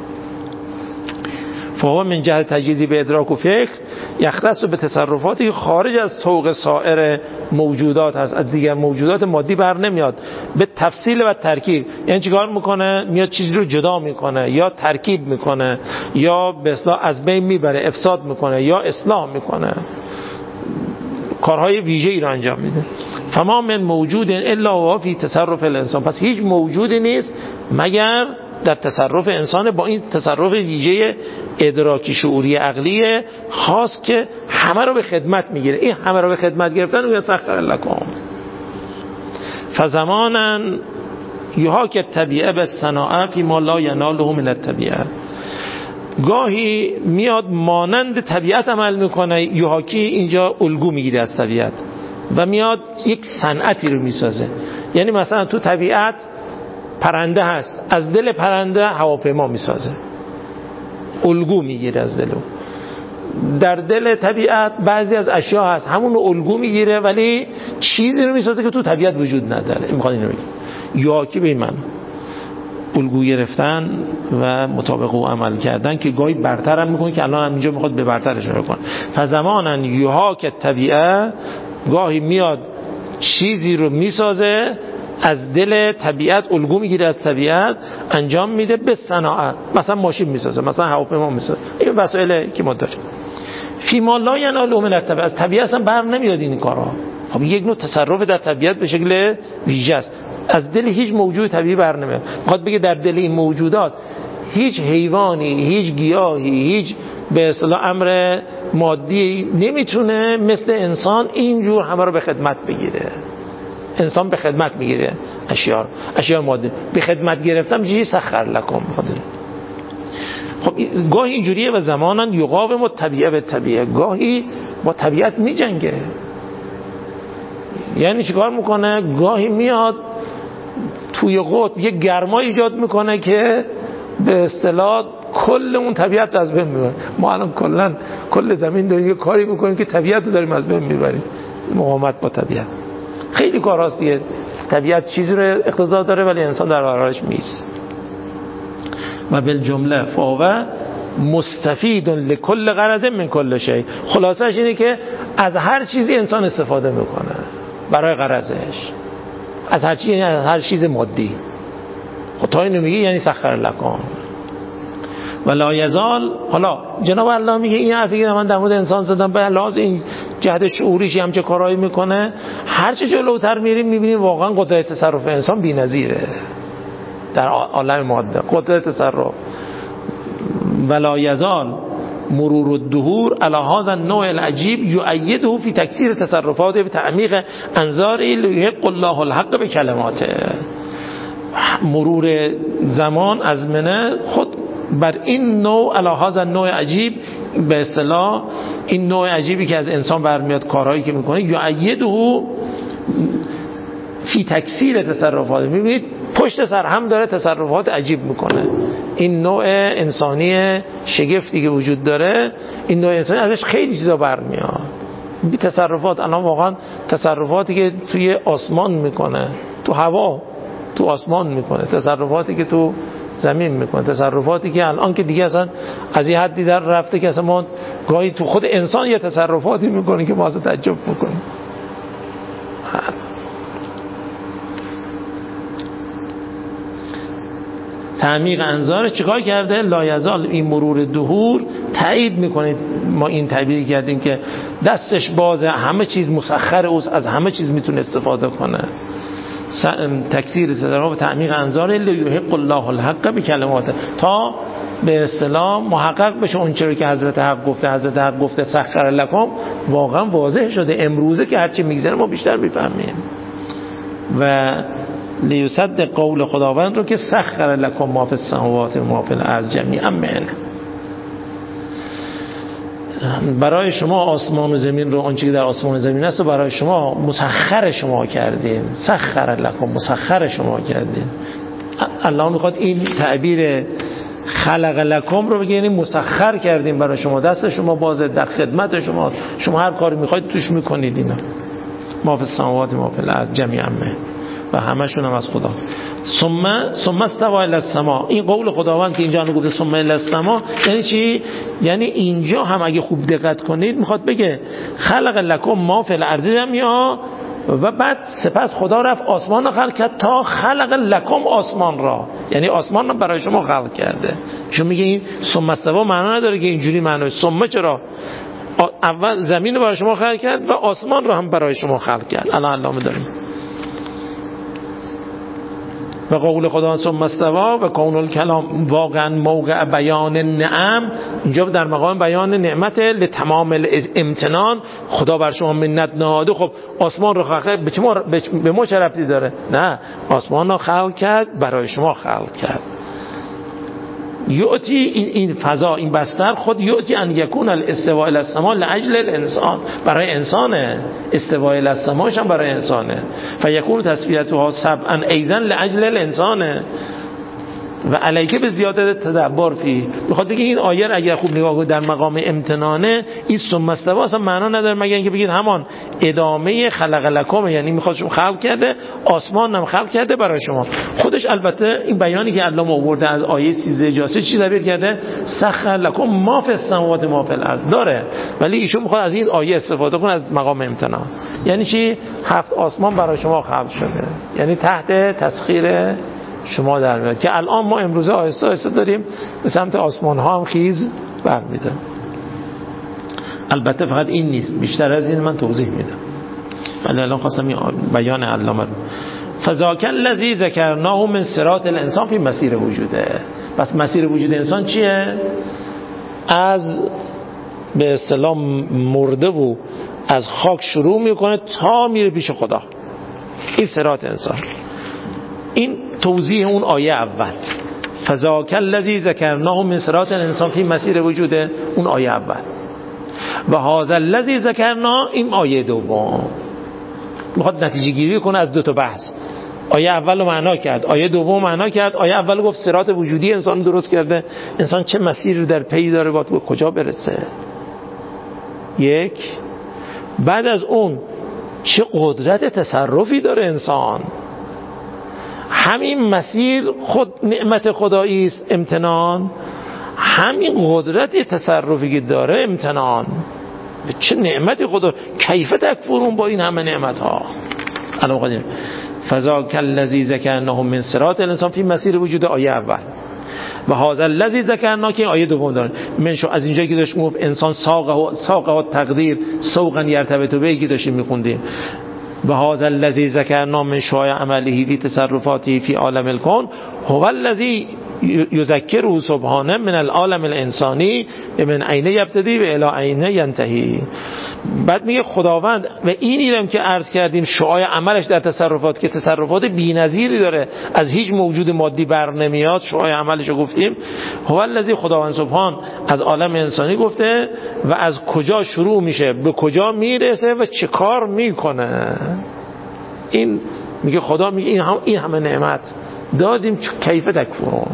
فهو من جهت تجهیزی به ادراک و فکر یختص به تصرفاتی خارج از طوق سایر موجودات هست، از دیگر موجودات مادی بر نمیاد. به تفصیل و ترکیب، یعنی چیکار میکنه؟ میاد چیزی رو جدا میکنه، یا ترکیب میکنه، یا به اصطلاح از بین میبره، افساد میکنه، یا اصلاح میکنه، کارهای ویژه‌ای رو انجام میده. فما من موجود الا و فی تصرف الانسان، پس هیچ موجودی نیست مگر در تصرف انسان، با این تصرف ویژه ادراکی شعوری عقلی خاص که همه رو به خدمت میگیره. این همه رو به خدمت گرفتن میگه سخر لکم. فزمانا یحاک الطبیعه بالصناعه فی ما لا یناله من الطبیعه، گاهی میاد مانند طبیعت عمل میکنه. یحاکی اینجا الگو میگیره از طبیعت و میاد یک صنعتی رو میسازه. یعنی مثلا تو طبیعت پرنده هست، از دل پرنده هواپیما میسازه، الگو میگیره از دل. در دل طبیعت بعضی از اشیاء هست، همون رو الگو میگیره ولی چیزی رو میسازه که تو طبیعت وجود نداره. این میخواد اینو بگه. یا کی به این معنی الگو گرفتن و مطابق او عمل کردن که گاهی برتر هم میکنه، که الان هم اینجا میخواد به برترش بکنه. فزمانا یحاک الطبیعه، گاهی میاد چیزی رو میسازه از دل طبیعت، الگو میگیره از طبیعت، انجام میده به صناعت. مثلا ماشین میسازه، مثلا هواپیما میسازه. این وسایلی که ما داریم. فی ما لا یناله من الطبیعه، از طبیعت اصلا بر نمیاد این کارا. خب یک نوع تصرف در طبیعت به شکل ویژه است، از دل هیچ موجود طبیعی بر نمیاد. میخواد بگه در دل این موجودات هیچ حیوانی، هیچ گیاهی، هیچ به اصطلاح امر مادی نمیتونه مثل انسان اینجور همه رو به خدمت بگیره. انسان به خدمت میگیره اشیاء اشیاء مادی. به خدمت گرفتم چیزی سخر لکم. خب گاهی اینجوریه و زمانن یقاوم الطبیعه به طبیعه، گاهی با طبیعت میجنگه. یعنی چیکار میکنه؟ گاهی میاد توی قطب یه گرمای ایجاد میکنه که به اصطلاح کل اون طبیعت از بین میبره. ما الان کلا کل زمین داریم یه کاری میکنیم که طبیعت رو داریم از بین میبریم. مقاومت با طبیعت خیلی کاراست دیگه. طبیعت چیزی رو اقتضا داره ولی انسان در برابرش میست. و بالجمله فاوه مستفید لکل غرض من کل شیء. خلاصش اینه که از هر چیزی انسان استفاده میکنه برای غرضش، از هر چیزی، از هر چیز مادی. خب تا اینو میگه یعنی سخر لکم و لا یزال. حالا جناب الله میگه این حرفی که من در مورد انسان زدم به لحاظ این جهت شعوریش هم چه کارایی میکنه، هر چه جلوتر میریم میبینیم واقعا قدرت تصرف انسان بی‌نظیره در عالم ماده. قدرت تصرف و لا یزال مرور الدهور علی هذا النوع العجیب یؤیده فی تکثیر تصرفاته به تعمیق انظاری لیحق الله الحق به کلماته. مرور زمان ازمنه خود بر این نوع علی هذا النوع عجیب، به اصطلاح این نوع عجیبی که از انسان برمیاد کارهایی که میکنه، یؤیده فی تکثیر تصرفات. میبینید پشت سر هم داره تصرفات عجیب میکنه. این نوع انسانی شگفتی که وجود داره، این نوع انسانی ازش خیلی چیزا برمیاد. بی تصرفات الان واقعا تصرفاتی که توی آسمان میکنه، تو هوا، تو آسمان میکنه، تصرفاتی که تو زمین میکنه، تصرفاتی که الان که دیگه اصلا از این حدی در رفته که اصلا ما گاهی تو خود انسان یه تصرفاتی میکنه که ما اصلا تعجب میکنیم. تعمیق انظار چیکار کرده؟ لا یزال این مرور دهور تایید میکنه. ما این تعبیری کردیم که دستش بازه، همه چیز مسخر اوست، از همه چیز میتونه استفاده کنه. تکثیر تصرف و تعمیق انظار لیحق الله الحق به کلماته، تا به اصطلاح محقق بشه اون چیزی که حضرت حق گفته. حضرت حق گفته سخر لکم، واقعا واضح شده امروزه که هرچی میگذره ما بیشتر میفهمیم. و لیصدق قول خداوند رو که سخر لکم ما فی السماوات و ما فی الارض جمیعا منه. برای شما آسمان و زمین رو، آنچه که در آسمان و زمین است، و برای شما مسخر شما کردیم. سخر لکم، مسخر شما کردیم. الله میخواد این تعبیر خلق لکم رو بگه، یعنی مسخر کردیم برای شما، دست شما بازه، در خدمت شما، شما هر کاری میخواید توش میکنید. اینا ما فی السماوات و ما فی الارض جمیعا منه، و همشون هم از خدا. ثم ثم استوى الی السماء. این قول خداوند که اینجا هم گفته ثم الی السماء یعنی چی؟ یعنی اینجا هم اگه خوب دقت کنید میخواد بگه خلق لکم ما فی الارض جمیعا، و بعد سپس خدا رفت آسمان رو خلق کرد تا خلق لکم آسمان را، یعنی آسمان رو برای شما خلق کرده. شما میگه این ثم استوى معنا نداره که اینجوری معنی. ثم چرا؟ اول زمین رو برای شما خلق کرد و آسمان رو هم برای شما خلق کرد. الان علامه داریم. و قول خدا ثم استوى و کون الکلام واقعا موقع بیان نعم، اینجا در مقام بیان نعمت لتمام الامتنان. خدا بر شما منت نهاده. خب آسمان رو خلق به ما به ما چه ربطی داره؟ نه، آسمان رو خلق کرد برای شما خلق کرد. یعطی این این فضا، این بستر خود یعطی ان یکون الاستواء الی السماء لاجل الانسان، برای انسانه. استواء الی السماء هم برای انسانه. فیکون تسویتها سبعا ایضا لاجل الانسانه و علیکه به زیاده تدبر فی. میخواد بگه این آیه اگر خوب نگاه کنید در مقام امتنانه، این ثم استوى اصلا معنا نداره مگر اینکه بگید همان ادامه خلق لکم، یعنی میخواد شما خلق کرده، آسمان هم خلق کرده برای شما. خودش البته این بیانی که الله آورده از آیه سیزده جاسه چی تعبیر کرده؟ سخر لکم ما فی السماوات ما فی الارض داره، ولی ایشون میخواد از این آیه استفاده کنه از مقام امتنان. یعنی چی؟ هفت آسمان برای شما خلق شده، یعنی تحت تسخیر شما در میاد، که الان ما امروزه آهسته آهسته داریم به سمت آسمان ها هم خیز برمیده. البته فقط این نیست، بیشتر از این من توضیح میدم، ولی الان خواستم این بیان علامه رو. فذاک الذی ذکرناه من صراط الانسان فی مسیر وجوده. پس مسیر وجود انسان چیه؟ مسیر وجود انسان اینه که انسان به اصطلاح از به اصطلاح مرده و از خاک شروع میکنه تا میره پیش خدا. این صراط انسان. این توضیح اون آیه اول، فذاک الذی ذکرناه من صراط الانسان فی مسیر وجوده، اون آیه اول. و هذا الذی ذکرنا، این آیه دوم. میخواد نتیجه گیری کنه از دو تا بحث. آیه اول رو معنا کرد، آیه دوم معنا کرد. آیه اول گفت صراط وجودی انسان درست کرده، انسان چه مسیری در پی داره، باید به کجا برسه. یک. بعد از اون چه قدرت تصرفی داره انسان. همین مسیر خود نعمت خدایی است، امتنان. همین قدرت تصرفی که داره، امتنان. چه نعمت خدا، کیف تکفرون با این همه نعمت ها. الان قدیم فذاک الذی ذکرناه من صراط الانسان فی مسیر وجود، آیه اول. و هذا الذی ذکرنا، که آیه دوم داره. من شو از اینجایی که داشت گفت انسان ساقه ساقه تقدیر سوقا یرتبط به، که داشتیم میخوندیم. و هذا الذی ذکرنا من شوای عمله فی تصرفاته فی عالم الکون هو الذی یذکره سبحانه من العالم الانسانی من عین یبتدی و الی عین ینتهی. بعد میگه خداوند، و این هم که عرض کردیم شعاع عملش در تصرفات، که تصرفات بی‌نظیری داره، از هیچ موجود مادی بر نمیاد. شعاع عملش رو گفتیم. هو الذی، خداوند سبحان از عالم انسانی گفته و از کجا شروع میشه، به کجا میرسه و چه کار میکنه. این میگه خدا میگه این هم این همه نعمت دادیم، کیف تکفرون.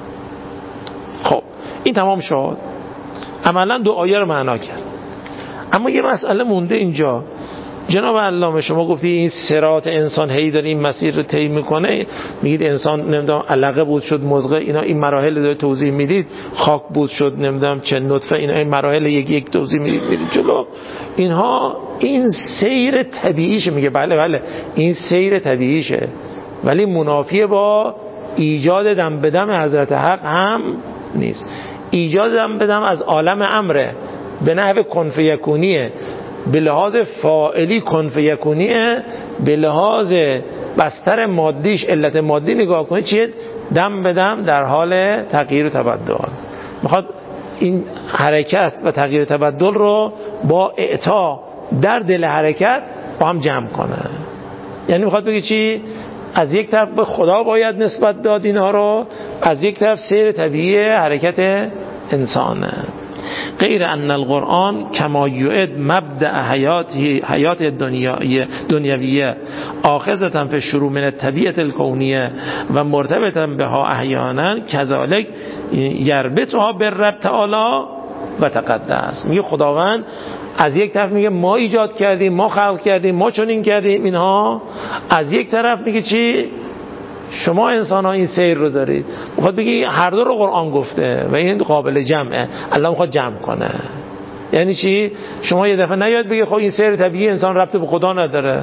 خب این تمام شد، عملا دو آیه رو معنا کرد. اما یه مسئله مونده اینجا. جناب علامه شما گفتی این صراط انسان هی داره این مسیر رو طی میکنه، میگید انسان نمیدونم علقه بود شد مضغه، اینا این مراحل داره توضیح میدید، خاک بود شد نمیدونم چه نطفه، اینا این مراحل یک یک توضیح میدید میدید جلو. اینها این سیر طبیعیشه. میگه بله بله این سیر طبیعیشه، ولی منافی با ایجاد دم به دم حضرت حق هم نیست. ایجاد دم به دم از عالم امره، به نحو کن فیکونیه، به لحاظ فاعلی کن فیکونیه، به لحاظ بستر مادیش علت مادی نگاه کنید چیه؟ دم به دم در حال تغییر و تبدل. میخواد این حرکت و تغییر و تبدل رو با اعطا در دل حرکت با هم جمع کنه. یعنی میخواد بگه چی؟ از یک طرف به خدا باید نسبت داد اینها رو، از یک طرف سیر طبیعی حرکت انسانه. غیر ان القرآن کما یعد مبدأ حیات حیات دنیایی دنیویه آخذة فی الشروع من الطبیعة الکونیه و مرتبطا بها احیانا کذالک یربطها بالرب تعالی و تقدس. میگه خداوند از یک طرف میگه ما ایجاد کردیم، ما خلق کردیم، ما چنین کردیم اینها، از یک طرف میگه چی؟ شما انسان ها این سیر رو دارید. میخواد بگی هر دو رو قرآن گفته و این قابل جمعه. الله میخواد جمع کنه. یعنی چی؟ شما یه دفعه نیاد بگی خب این سیر طبیعی انسان ربط به خدا نداره.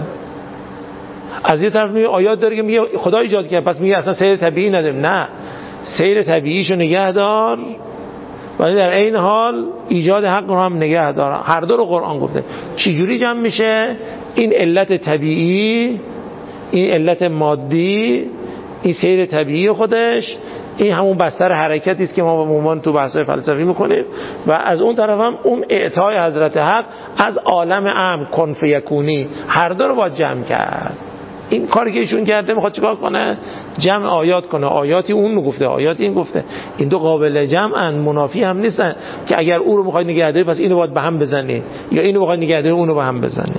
از یه طرف میگه آیات داره که میگه خدا ایجاد کرد، پس میگه اصلا سیر طبیعی نداریم. نه، سیر طبیعیشو نگه دار، ولی در این حال ایجاد حق رو هم نگه دار. هر دو رو قرآن گفته. چی جوری جمع میشه؟ این علت طبیعی، این علت مادی، این سیر طبیعی خودش، این همون بستر حرکتی است که ما به عنوان تو بحث‌های فلسفی میکنیم، و از اون طرف هم اون اعطای حضرت حق از عالم امر کن فیکونی. هر دو رو باید جمع کرد. این کاری که ایشون کرده میخواد چیکار کنه؟ جمع آیات کنه. آیاتی اون گفته، آیاتی این گفته. این دو قابل جمعن، منافی هم نیستن که اگر اون رو میخوای نگه داری پس اینو باید به هم بزنی، یا اینو میخوای نگه داری اونو به هم بزنی.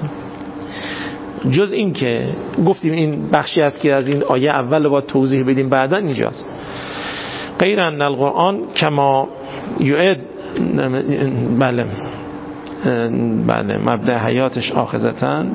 جز این که گفتیم این بخشی است که از این آیه اول رو باید توضیح بدیم، بعدا اینجاست. غیر ان القرآن کما یعد بله بله مبدأ حیاتش آخذتن،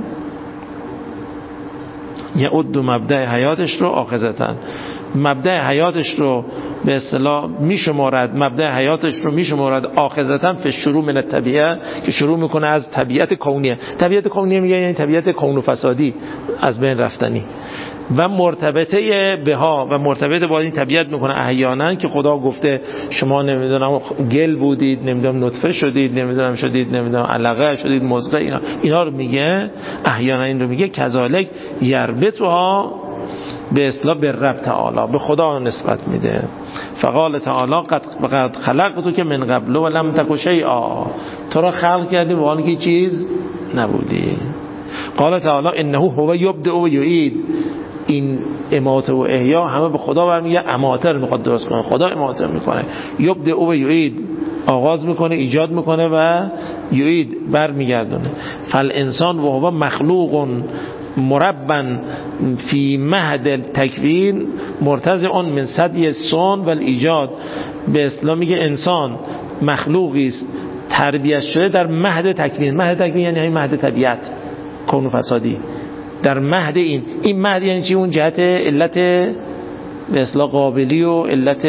یعد مبدأ حیاتش رو آخذتن، مبدأ حیاتش رو به اصطلاح میشمارد، مبدأ حیاتش رو میشمارد آخذتن فی شروع من الطبیعه، که شروع میکنه از طبیعت کونیه. طبیعت کونیه میگه یعنی طبیعت کون و فسادی، از بین رفتنی، و مرتبطه بها و مرتبط با این طبیعت میکنه احیانا، که خدا گفته شما نمیدونم گل بودید، نمیدونم نطفه شدید، نمیدونم شدید نمیدونم علقه شدید مضغه، اینا اینا رو میگه احیانا. این رو میگه کذالک یربطها به اصطلاح به رب تعالی، به خدا نسبت میده. فقال تعالی قد قد خلقتو که من قبل و لم تک شیئا، تو را خلق کردیم و حالی که چیز نبودی. قال تعالی انه هو یبدئ و یعید، این اماته و احیا همه به خدا برمیگه، اماته رو میخواد درست کنه، خدا اماته میکنه. یبدئ و یعید، آغاز میکنه، ایجاد میکنه و یعید، برمیگردونه. فالانسان و هو مخلوق مربا فی مهد التکوین مرتزع من ثدی الصون و الایجاد. به اصطلاح میگه انسان مخلوقی است تربیت شده در مهد تکوین. مهد تکوین یعنی همین مهد طبیعت، کون و فسادی. در مهد این این مهد یعنی چی؟ اون جهت علت به اصطلاح قابلی و علت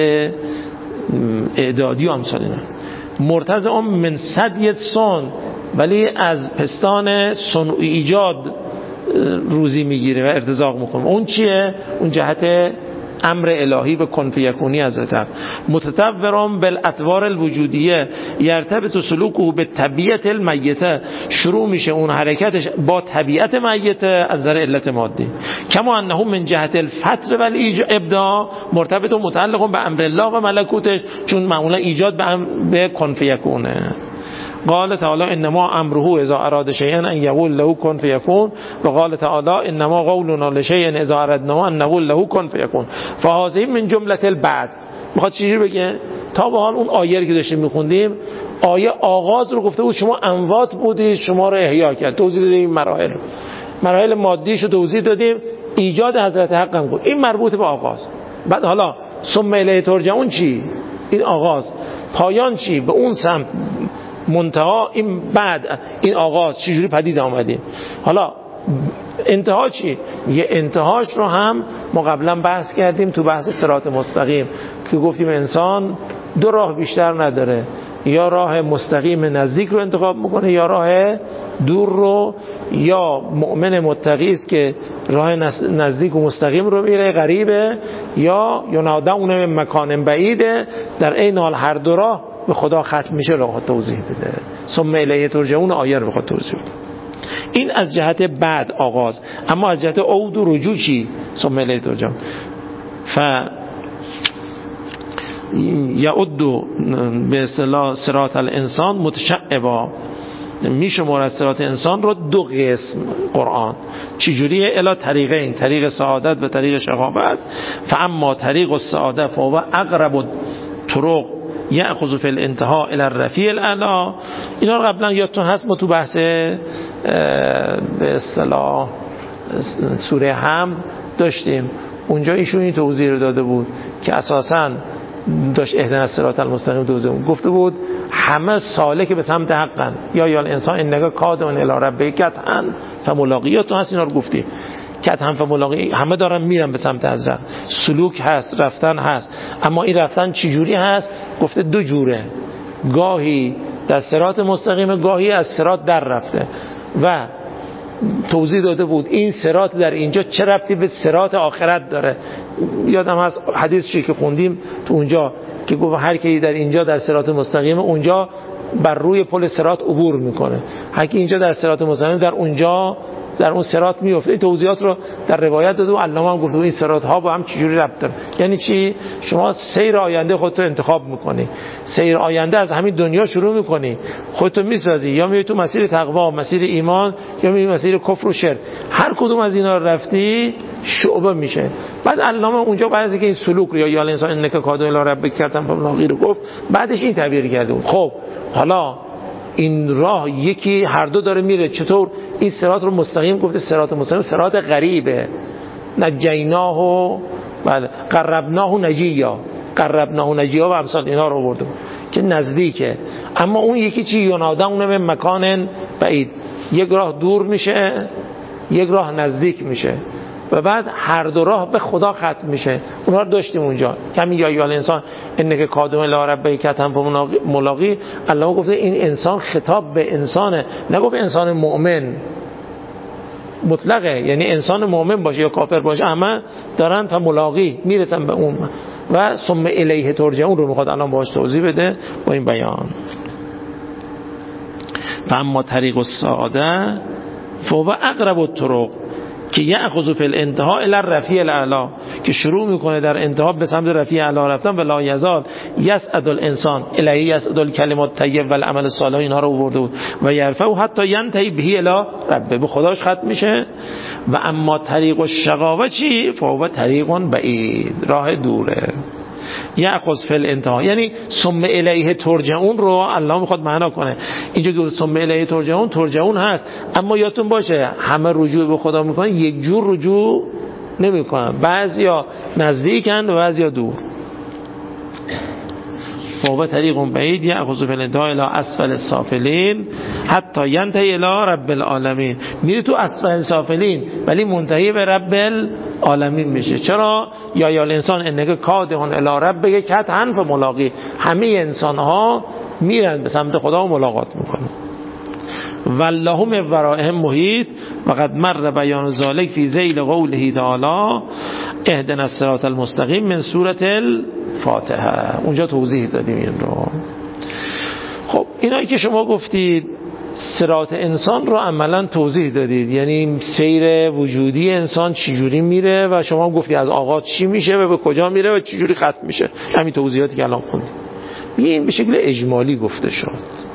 اعدادی و امثال اینا. مرتزع من ثدی الصون، ولی از پستان صنع ایجاد روزی میگیره و ارتزاق میکنه. اون چیه؟ اون جهت امر الهی و کن فیکونی حضرت حق. متطورم بالاطوار الوجودیه یرتبط سلوکه به طبیعت المیته، شروع میشه اون حرکتش با طبیعت میته از نظر علت مادی. کما انه من جهت الفطر و الابداع مرتبط و متعلق به امر الله و ملکوتش، چون معمولا ایجاد به, به کن فیکونه. قال تعالی انما امره اذا اراد شیئا ان یقول له کن فیکون، و قال تعالی انما قولنا لشیء اذا اردنا ان نقول له کن فیکون. فهذه من جمله البعد. میخواد چیزی بگه؟ تا به حال اون آیه که داشتیم میخوندیم، آیه آغاز رو گفته بود شما اموات بودید، شما رو احیا کرد، توضیح دادیم مراحل مراحل مادیشو توضیح دادیم، ایجاد حضرت حق هم بود، این مربوط به آغاز. بعد حالا ثم الیه ترجعون چی؟ این آغاز. پایان چی؟ به اون سمت منتها. این بعد این آغاز چجوری پدید آمدیم. حالا انتها چی؟ یه انتهاش رو هم ما قبلا بحث کردیم تو بحث صراط مستقیم که گفتیم انسان دو راه بیشتر نداره، یا راه مستقیم نزدیک رو انتخاب میکنه یا راه دور رو. یا مؤمن متقی است که راه نزدیک و مستقیم رو میره، غریبه، یا ینادون من مکان بعیده. در این حال هر دو راه به خدا ختم میشه رو خود توضیح بده. ثم الیه ترجعون آیه رو به خود توضیح بده. این از جهت بعد آغاز. اما از جهت عود و رجوع چی؟ ثم الیه ترجعون. ف یعد به اصطلاح صراط الانسان متشعبا، میشمارد صراط انسان رو دو قسم قرآن. چجوریه؟ الا طریقین، طریق سعادت و طریق شقاوت. فاما طریق السعادت فهو اقرب الطرق یأخذ فی الانتهاء الى الرفیع الاعلی. اینا رو قبلا یادتون هست ما تو بحث به اصطلاح سوره حمد داشتیم. اونجا ایشون این توضیح رو داده بود که اساساً داشت اهدنا الصراط المستقیم توضیح بود، گفته بود همه سالک به سمت حقن، یا یا انسان انگار کادون الی ربه کتن فملاقیاتون هست. اینا رو گفتیم کتن فملاقی، همه دارن میرن به سمت حضرت، سلوک هست، رفتن هست. اما این رفتن چی جوری هست؟ گفته دو جوره، گاهی در صراط مستقیم، گاهی از صراط در رفته. و توضیح داده بود این صراط در اینجا چه ربطی به صراط آخرت داره. یادم هست حدیثی که خوندیم تو اونجا که گفت هر کی در اینجا در صراط مستقیم، اونجا بر روی پل صراط عبور میکنه. هر کی اینجا در صراط مستقیم، در اونجا در اون صراط میفته. این توضیحات رو در روایت داده و علامه هم گفته این صراط ها با هم چجوری ربط داره. یعنی چی؟ شما سیر آینده خودت رو انتخاب میکنی، سیر آینده از همین دنیا شروع میکنی، خودت رو میسازی، یا میری تو مسیر تقوا، مسیر ایمان، یا میری مسیر کفر و شرک. هر کدوم از اینا رو رفتی شعبه میشه. بعد علامه اونجا بعد از اینکه این سلوک رو یا یا انسان انک کادو الی ربک کردن فملاقی رو گفت، بعدش این تعبیر کرده بود. خب حالا این راه یکی هر دو داره میره. چطور؟ این صراط رو مستقیم گفته صراط مستقیم صراط غریبه، نجیناه و بله قربناه نجیا، قربناه نجیا و امثال اینا رو آورده که نزدیکه. اما اون یکی چی؟ ینادون من مکان بعید، یک راه دور میشه، یک راه نزدیک میشه و بعد هر دو راه به خدا ختم میشه. اونها رو داشتیم اونجا کمی یا یا انسان انک کادم الی ربک کتن ملاقی. الله گفته این انسان خطاب به انسانه، نگفت انسان مؤمن مطلقه، یعنی انسان مؤمن باشه یا کافر باشه همه دارن تا ملاقی میرسن به اون. و ثم الیه ترجعون رو میخواد الان باهاش توضیح بده با این بیان. فاما طریق السعاده فهو اقرب الطرق که یأخذ فی الانتهاء الی الرفیع الاعلی، که شروع میکنه در انتها به سمت رفیع اعلی رفتن. ولا یزال یسعد الانسان الیه یسعد الکلمات الطیب والعمل الصالح، اینها رو آورده بود و یرفع حتی ینتهی به الی ربه، به خداش ختم میشه. و اما طریق الشقاوه چی؟ فهو طریق بعید، راه دوره. یأخذ فی الانتهاء یعنی ثم الیه ترجعون رو الله میخواد معنا کنه. اینجا که ثم الیه ترجعون، ترجعون هست، اما یادتون باشه همه رجوع به خدا میکنن، یک جور رجوع نمیکنن، بعضیا نزدیکن و بعضیا دور. فهو طریق بعید یأخذ فی الانتهاء الی اسفل السافلین حتی ینتهی الی رب العالمین. میره تو اسفل السافلین ولی منتهی به رب العالمین میشه. چرا؟ یا یا الانسان انک کادحون الی ربک کدحا فملاقیه، همه انسان ها میرن به سمت خدا و ملاقات میکنن. والله من ورائهم محیط و قد مر بیان ذلک فی ذیل قوله تعالی اهدنا الصراط المستقیم من سوره الفاتحه. اونجا توضیح دادیم این رو. خب اینایی که شما گفتید صراط انسان رو عملا توضیح دادید، یعنی سیر وجودی انسان چجوری میره و شما گفتی از آغاز چی میشه و به کجا میره و چجوری ختم میشه. همین توضیحاتی که الان خوندیم این به شکل اجمالی گفته شد،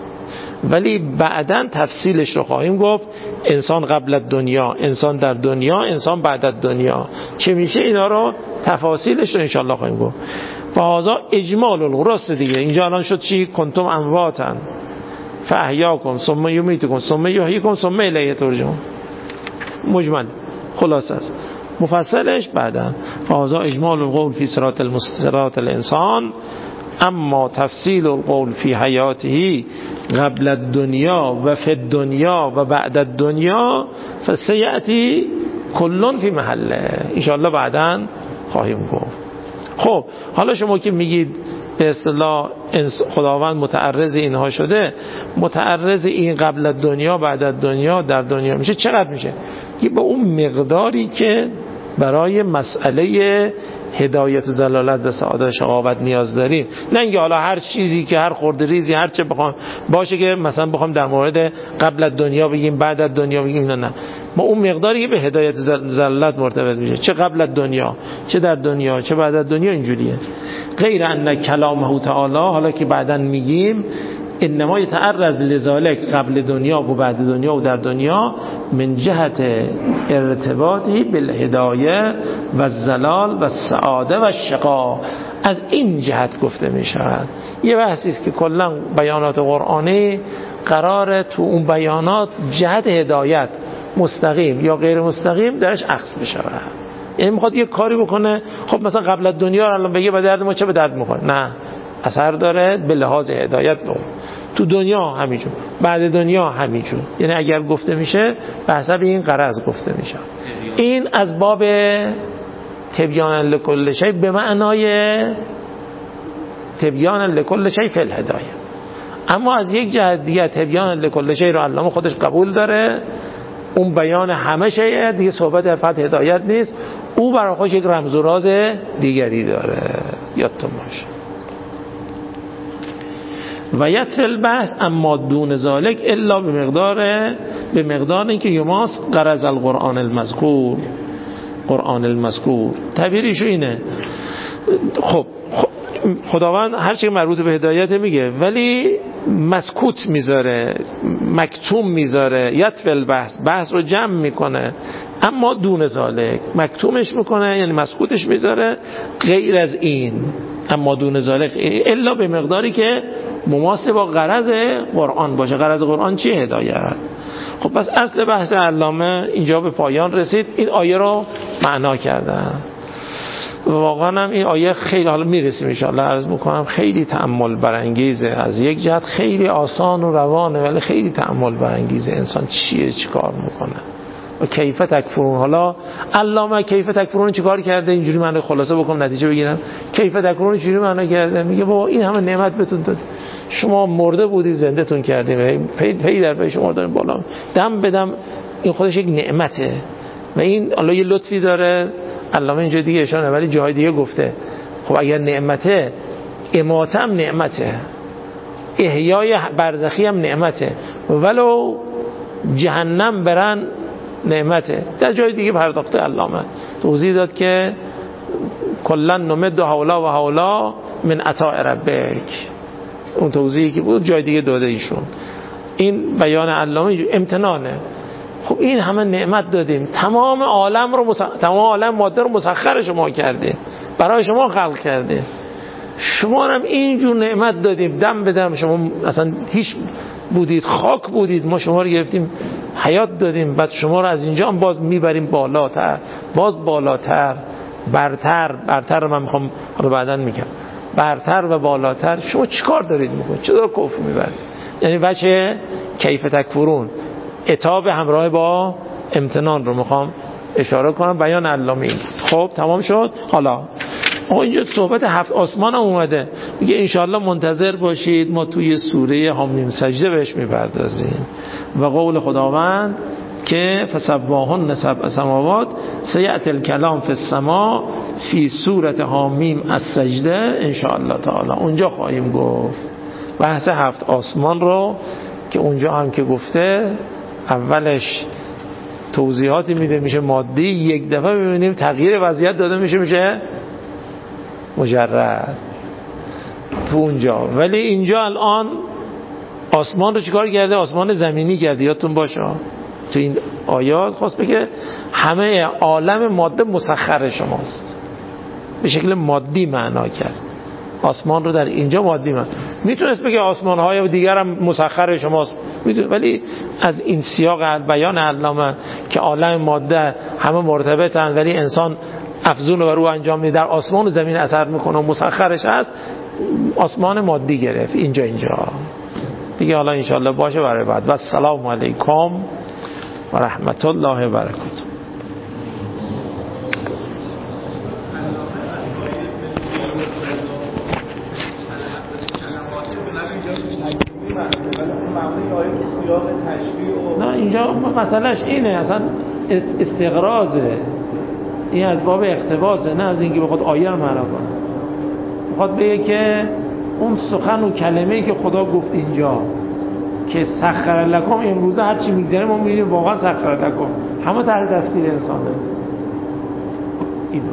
ولی بعداً تفصیلش رو خواهیم گفت. انسان قبل دنیا، انسان در دنیا، انسان بعد دنیا چه میشه، اینا رو تفاصیلش رو انشاءالله خواهیم گفت. فهذا اجمال الغرس دیگه. اینجا الان شد چی؟ کنتم امواتن فاحیاکم ثم یمیتکم ثم یحییکم ثم الیه ترجعون. مجمل خلاصه است، مفصلش بعدا. فهذا اجمال القول فی صراط المستقیم الانسان اما تفصیل القول فی حیاته قبل الدنیا و فی الدنیا و بعد الدنیا فسیأتی کلون فی محله. انشاءالله بعدا خواهیم گفت. خب حالا شما که میگید به اصطلاح خداوند متعرض اینها شده، متعرض این قبل دنیا بعد دنیا در دنیا میشه، چقدر میشه؟ یه با اون مقداری که برای مسئله هدایت و زلالت و سعادت شقاوت نیاز داریم. نه اینکه حالا هر چیزی که هر خورده ریزی هر چه بخوام باشه که مثلا بخوام در مورد قبل دنیا بگیم بعد از دنیا بگیم، نه نه، ما اون مقداری که به هدایت و زلالت مرتبط میشه، چه قبل دنیا چه در دنیا چه بعد از دنیا اینجوریه. غیر ان کلامه تعالی، حالا که بعداً میگیم انما یتعرض لذالک قبل دنیا و بعد دنیا و در دنیا من جهت ارتباطی بالهدایه و الزلال و السعاده و الشقا، از این جهت گفته می شود. یه بحثی است که کلا بیانات قرآنی قراره تو اون بیانات جهت هدایت مستقیم یا غیر مستقیم درش عکس بشه. یعنی میخواد یه کاری بکنه، خب مثلا قبل از دنیا رو الان بگه به درد ما چه به درد میخوره، نه، اثر داره به لحاظ هدایت نو. تو دنیا همینجور، بعد دنیا همینجور. یعنی اگر گفته میشه به حسب این غرض گفته میشه. این از باب تبیان لکل شیء به معنای تبیان لکل شیء فی الهدایه. اما از یک جهت دیگه تبیان لکل شیء رو علامه خودش قبول داره، اون بیان همه شیء دیگه، صحبت فقط هدایت نیست، او برای خودش یک رمز و راز دیگری داره. یادتون باشه. و یتر البحث اما دون ذالک الا به مقدار به مقدار اینکه یماس غرض القرآن المذکور، قرآن المذکور تعبیرشو اینه. خب خداوند هر چی مربوط به هدایت میگه ولی مسکوت میذاره، مکتوم میذاره. یتر البحث، بحث رو جمع میکنه، اما دون ذالک مکتومش میکنه، یعنی مسکوتش میذاره غیر از این. اما دون ذالک الا به مقداری که مماس با غرض قرآن باشه. غرض قرآن چیه؟ هدایت. خب پس اصل بحث علامه اینجا به پایان رسید. این آیه رو معنا کردن. واقعا هم این آیه خیلی، حالا میرسیم ان شاء الله عرض میکنم، خیلی تأمل برانگیزه. از یک جهت خیلی آسان و روانه ولی خیلی تأمل برانگیزه. انسان چیه، چیکار میکنه و کیف تکفرون. حالا علامه کیف تکفرون چیکار کرده؟ اینجوری معنی خلاصه بکنم نتیجه بگیرم. کیف تکفرون چجوری معنا کرده؟ میگه بابا این همه نعمت بهتون داد، شما مرده بودی زنده تون کردیم، پی پی در پی شما داریم بالا، دم بدم. این خودش یک نعمته و این الله یه لطفی داره. علامه اینجا دیگه اشاره ولی جای دیگه گفته خب اگر نعمته، اماته هم نعمته، احیای برزخی هم نعمته، ولو جهنم برن نعمته. در جای دیگه پرداخته علامه توضیح داد که کلا نمد حولا و حولا من عطاء ربک، اون توضیحی که بود جای دیگه داده ایشون. این بیان علامه امتنانه. خب این همه نعمت دادیم، تمام عالم رو مسخ... تمام عالم ماده رو مسخر شما کرده، برای شما خلق کرده، شما هم اینجور نعمت دادیم دم به دم. شما اصلا هیچ بودید، خاک بودید، ما شما رو گرفتیم حیات دادیم، بعد شما رو از اینجا هم باز میبریم بالاتر، باز بالاتر، برتر. برتر رو من میخوام رو بعدن میگم، برتر و بالاتر. شما چیکار دارید میکنید؟ چطور کفر می‌ورزید؟ یعنی بچه کیف تکفرون، عتاب همراه با امتنان رو میخوام اشاره کنم، بیان علامه. خب تمام شد. حالا آقا اینجا صحبت هفت آسمان هم اومده، میگه انشاءالله منتظر باشید، ما توی سوره حامیم سجده بهش میپردازیم. و قول خداوند که فسباهن سبع سماوات سیأتی الکلام فی السما فی سورة حامیم السجده انشاءالله تعالی. اونجا خواهیم گفت بحث هفت آسمان رو، که اونجا هم که گفته اولش توضیحاتی میده میشه مادی، یک دفعه میبینیم تغییر وضعیت داده میشه میشه مجرد تو اونجا. ولی اینجا الان آسمان رو چیکار کرده؟ آسمان زمینی کرده. یادتون باشه تو این آیات خواست بگه همه عالم ماده مسخر شماست، به شکل مادی معنا کرد آسمان رو. در اینجا مادی من میتونست بگه آسمان های دیگر هم مسخر شماست، ولی از این سیاق بیان علامه که عالم ماده همه مرتبطن ولی انسان افزون رو بر او انجام میده، در آسمان و زمین اثر میکنه و مسخرش هست، آسمان مادی گرفت اینجا اینجا دیگه. حالا انشاءالله باشه برای بعد. و السلام علیکم و رحمت الله و برکاته. نه اینجا مسئلهش اینه، اصلا استقرازه، این از باب اقتباسه، نه از اینکه بخواد آیه رو معنا کنه. بخواد بگه که اون سخن و کلمه‌ای که خدا گفت اینجا که سخر لکم، امروزه هر چی میگذره ما میبینیم واقعا سخر لکم، همه تحت دستگیر انسانه. اینو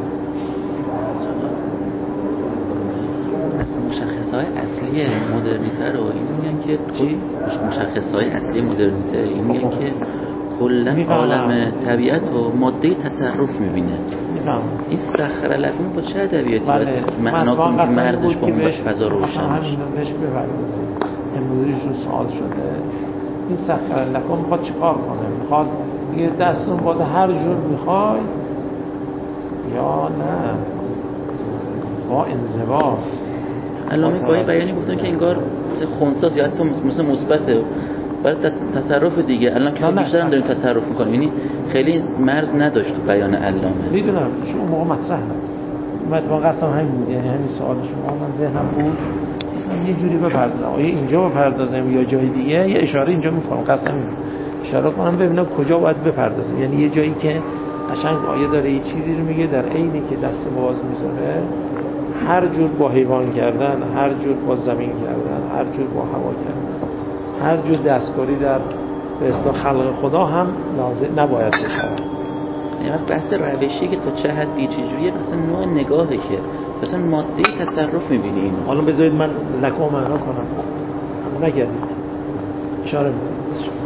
مشخصهای اصلی مدرنیته رو این میگن که مشخصهای اصلی مدرنیته این میگن که کلا عالم طبیعت و ماده تصرف میبینه. میفهم این سخر لکم با چه ادبیاتی بله. باید معنا کنیم که مرزش با اون فضا روشن باشه؟ همین بهش بپردازیم. امروزش رو سوال شده این سخر لکم میخواد چیکار کنه؟ میخواد یه دستون باز هر جور میخوای یا نه با انضباط؟ علامه با بیانی گفتن که انگار مثل خنثی یا حتی مثل مثبته برای تصرف دیگه. الان که بیشتر هم داریم تصرف میکنیم، یعنی خیلی مرز نداشت تو بیان علامه. میدونم شما موقع مطرح من تو قصدم همین بود، یعنی همین سوال شما من ذهنم بود یه جوری بپردازم، آیا اینجا بپردازم یا جای دیگه. یه اشاره اینجا میکنم، قصدم اینه اشاره کنم ببینم کجا باید بپردازم. یعنی یه جایی که قشنگ آیه داره یه چیزی رو میگه، در عینی که دست باز میذاره هر جور با حیوان کردن، هر جور با زمین کردن، هر جور با هوا کردن، هر جور دستکاری در به اصطلاح خلق خدا هم لازم نباید بشه. یعنی بحث روشی که تا چه حدی چجوریه، مثلا نوع نگاهه که مثلا ماده تصرف می‌بینی اینو. حالا بذارید من لکو معنا کنم، نگردید اشاره می‌کنم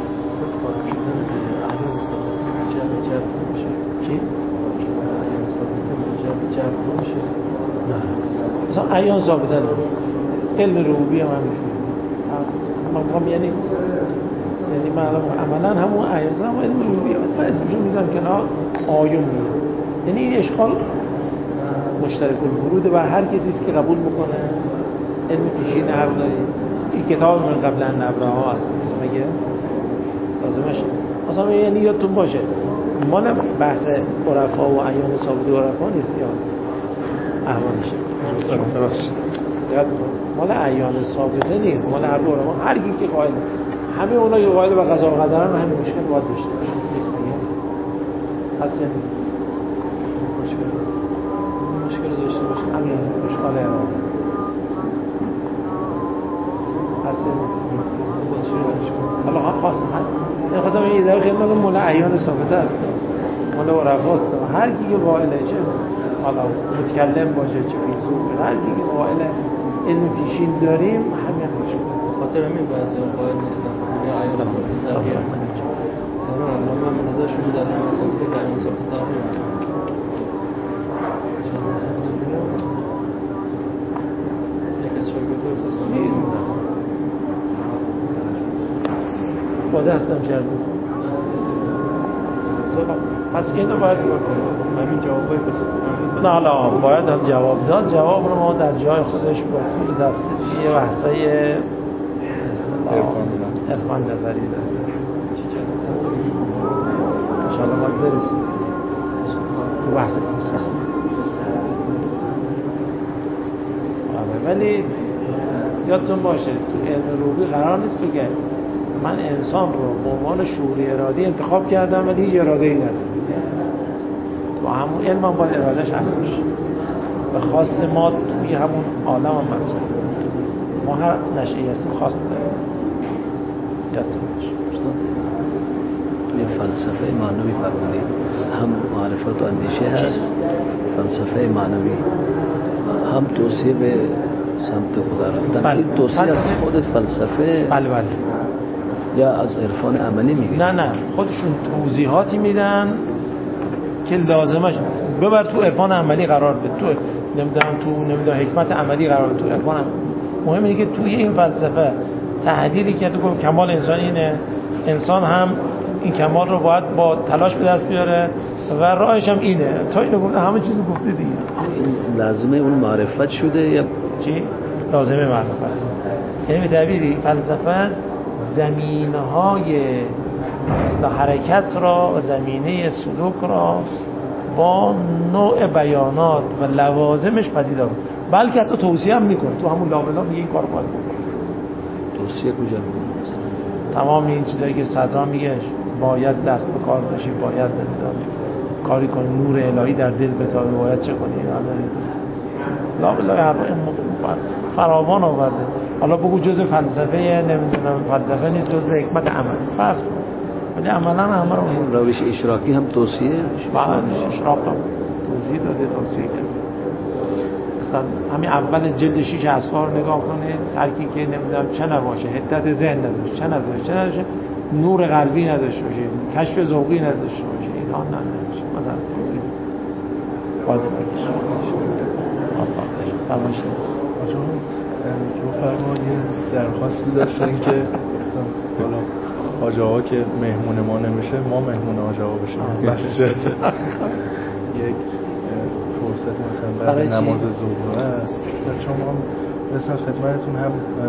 چی؟ مثلا ایان ثابتن، علم ربوبی هم همینجوری هم، یعنی یعنی معلوم عملا همون ایان هم علم ربوبی هم من اسمشون میذارم کنار آیون میگه. یعنی این اشکال مشترک الورود بر هر کسی که قبول بکنه علم پیشین حق داری. این کتاب من قبل ان نبره‌ها هست مگه لازمش اصلا یعنی یادتون باشه مال بحث عرفا و ایام ثابت عرفا نیست یا احوالشه مال ایام ثابته نیست، مال هر عرفا هر کی که قائل همه اونا که قائل به قضا و قدر هم همین مشکل باید داشته نیست مگه هست یا نیست مشکل مشکل داشته باشه همین اشکال ارائه هست یا نیست. حالا خواستم این خواستم این ایده خیلی علم مولا عیان ثابته است، مولا عرفاست. هر کی که قائله، چه حالا متکلم باشه چه فیلسوف، هر کی که قائله علم پیشین داریم همین باشه. خاطر همین بعضی قائل نیستن یا عیان ثابته تغییر مثلا علما منظرشون در این مسائل که عیان ثابته تغییر بازه هستم کرده. پس اینو باید همین جوابای بس نه حالا باید هم جواب داد. جواب رو ما در جای خودش با طول درس یه بحثای عرفان نظری داریم. انشاءالله باید برسیم تو بحث خصوص. ولی یادتون باشه تو علم روحی قرار نیست بگه من انسان رو به عنوان شعوری ارادی انتخاب کردم ولی هیچ اراده‌ای ندارم. تو همون علم هم باید ارادهش هست باشه. به خواست ما توی همون عالم هم مطرح. ما هر نشئی هستیم خواست داریم. یادتون باشه. توی فلسفه معنوی فرمودید هم معرفت و اندیشه هست، فلسفه معنوی هم توصیه به سمت خدا رفتن. بله. این توصیه از خود فلسفه بله بله یا از عرفان عملی میگه؟ نه نه خودشون توضیحاتی میدن که لازمش ببر تو عرفان عملی قرار بده، تو نمیدونم تو نمیدونم حکمت عملی قرار بده، تو عرفان عملی. مهم اینه که توی این فلسفه تحلیلی که تو گفت کمال انسان اینه، انسان هم این کمال رو باید با تلاش به دست بیاره و راهش هم اینه. تا اینو گفت همه چیزو گفته دیگه. این لازمه اون معرفت شده یا چی؟ لازمه معرفت. یعنی به تعبیری فلسفه زمینه‌های مثل حرکت را و زمینه سلوک را با نوع بیانات و لوازمش پدید آورد، بلکه حتی توصیه هم میکنه. تو همون لابلا میگه این کارو باید بکنه. توصیه کجا میکنه؟ تمام این چیزایی که صدرا میگه باید دست به کار باشی، باید نمیدونم کاری کنی، نور الهی در دل بتابه، باید چه کنی، لابلا حرف فراوان آورده. حالا بگو جزء فلسفه نمیدونم فلسفه نیست، جزء حکمت عمل فرض کن، ولی عملا همه رو روش اشراقی هم توصیه بعدش اشراق هم توضیح داده، توصیه کرده. مثلا همین اول جلد شیش اسفار نگاه کنید، هر کی که نمیدونم چه نباشه، حدت ذهن نداشته، چه نداشته چه نداشته نور قلبی نداشته باشه، کشف ذوقی نداشته باشه، اینا نداشته مثلا توضیح باید بشه. تماشا جو فرمان یه درخواستی داشتن که گفتم حالا حاج آقا که مهمون ما نمیشه، ما مهمون حاج آقا بشیم. بس شد یک فرصت مثلا بعد نماز ظهر است، بچه‌ها هم رسن خدمتتون هم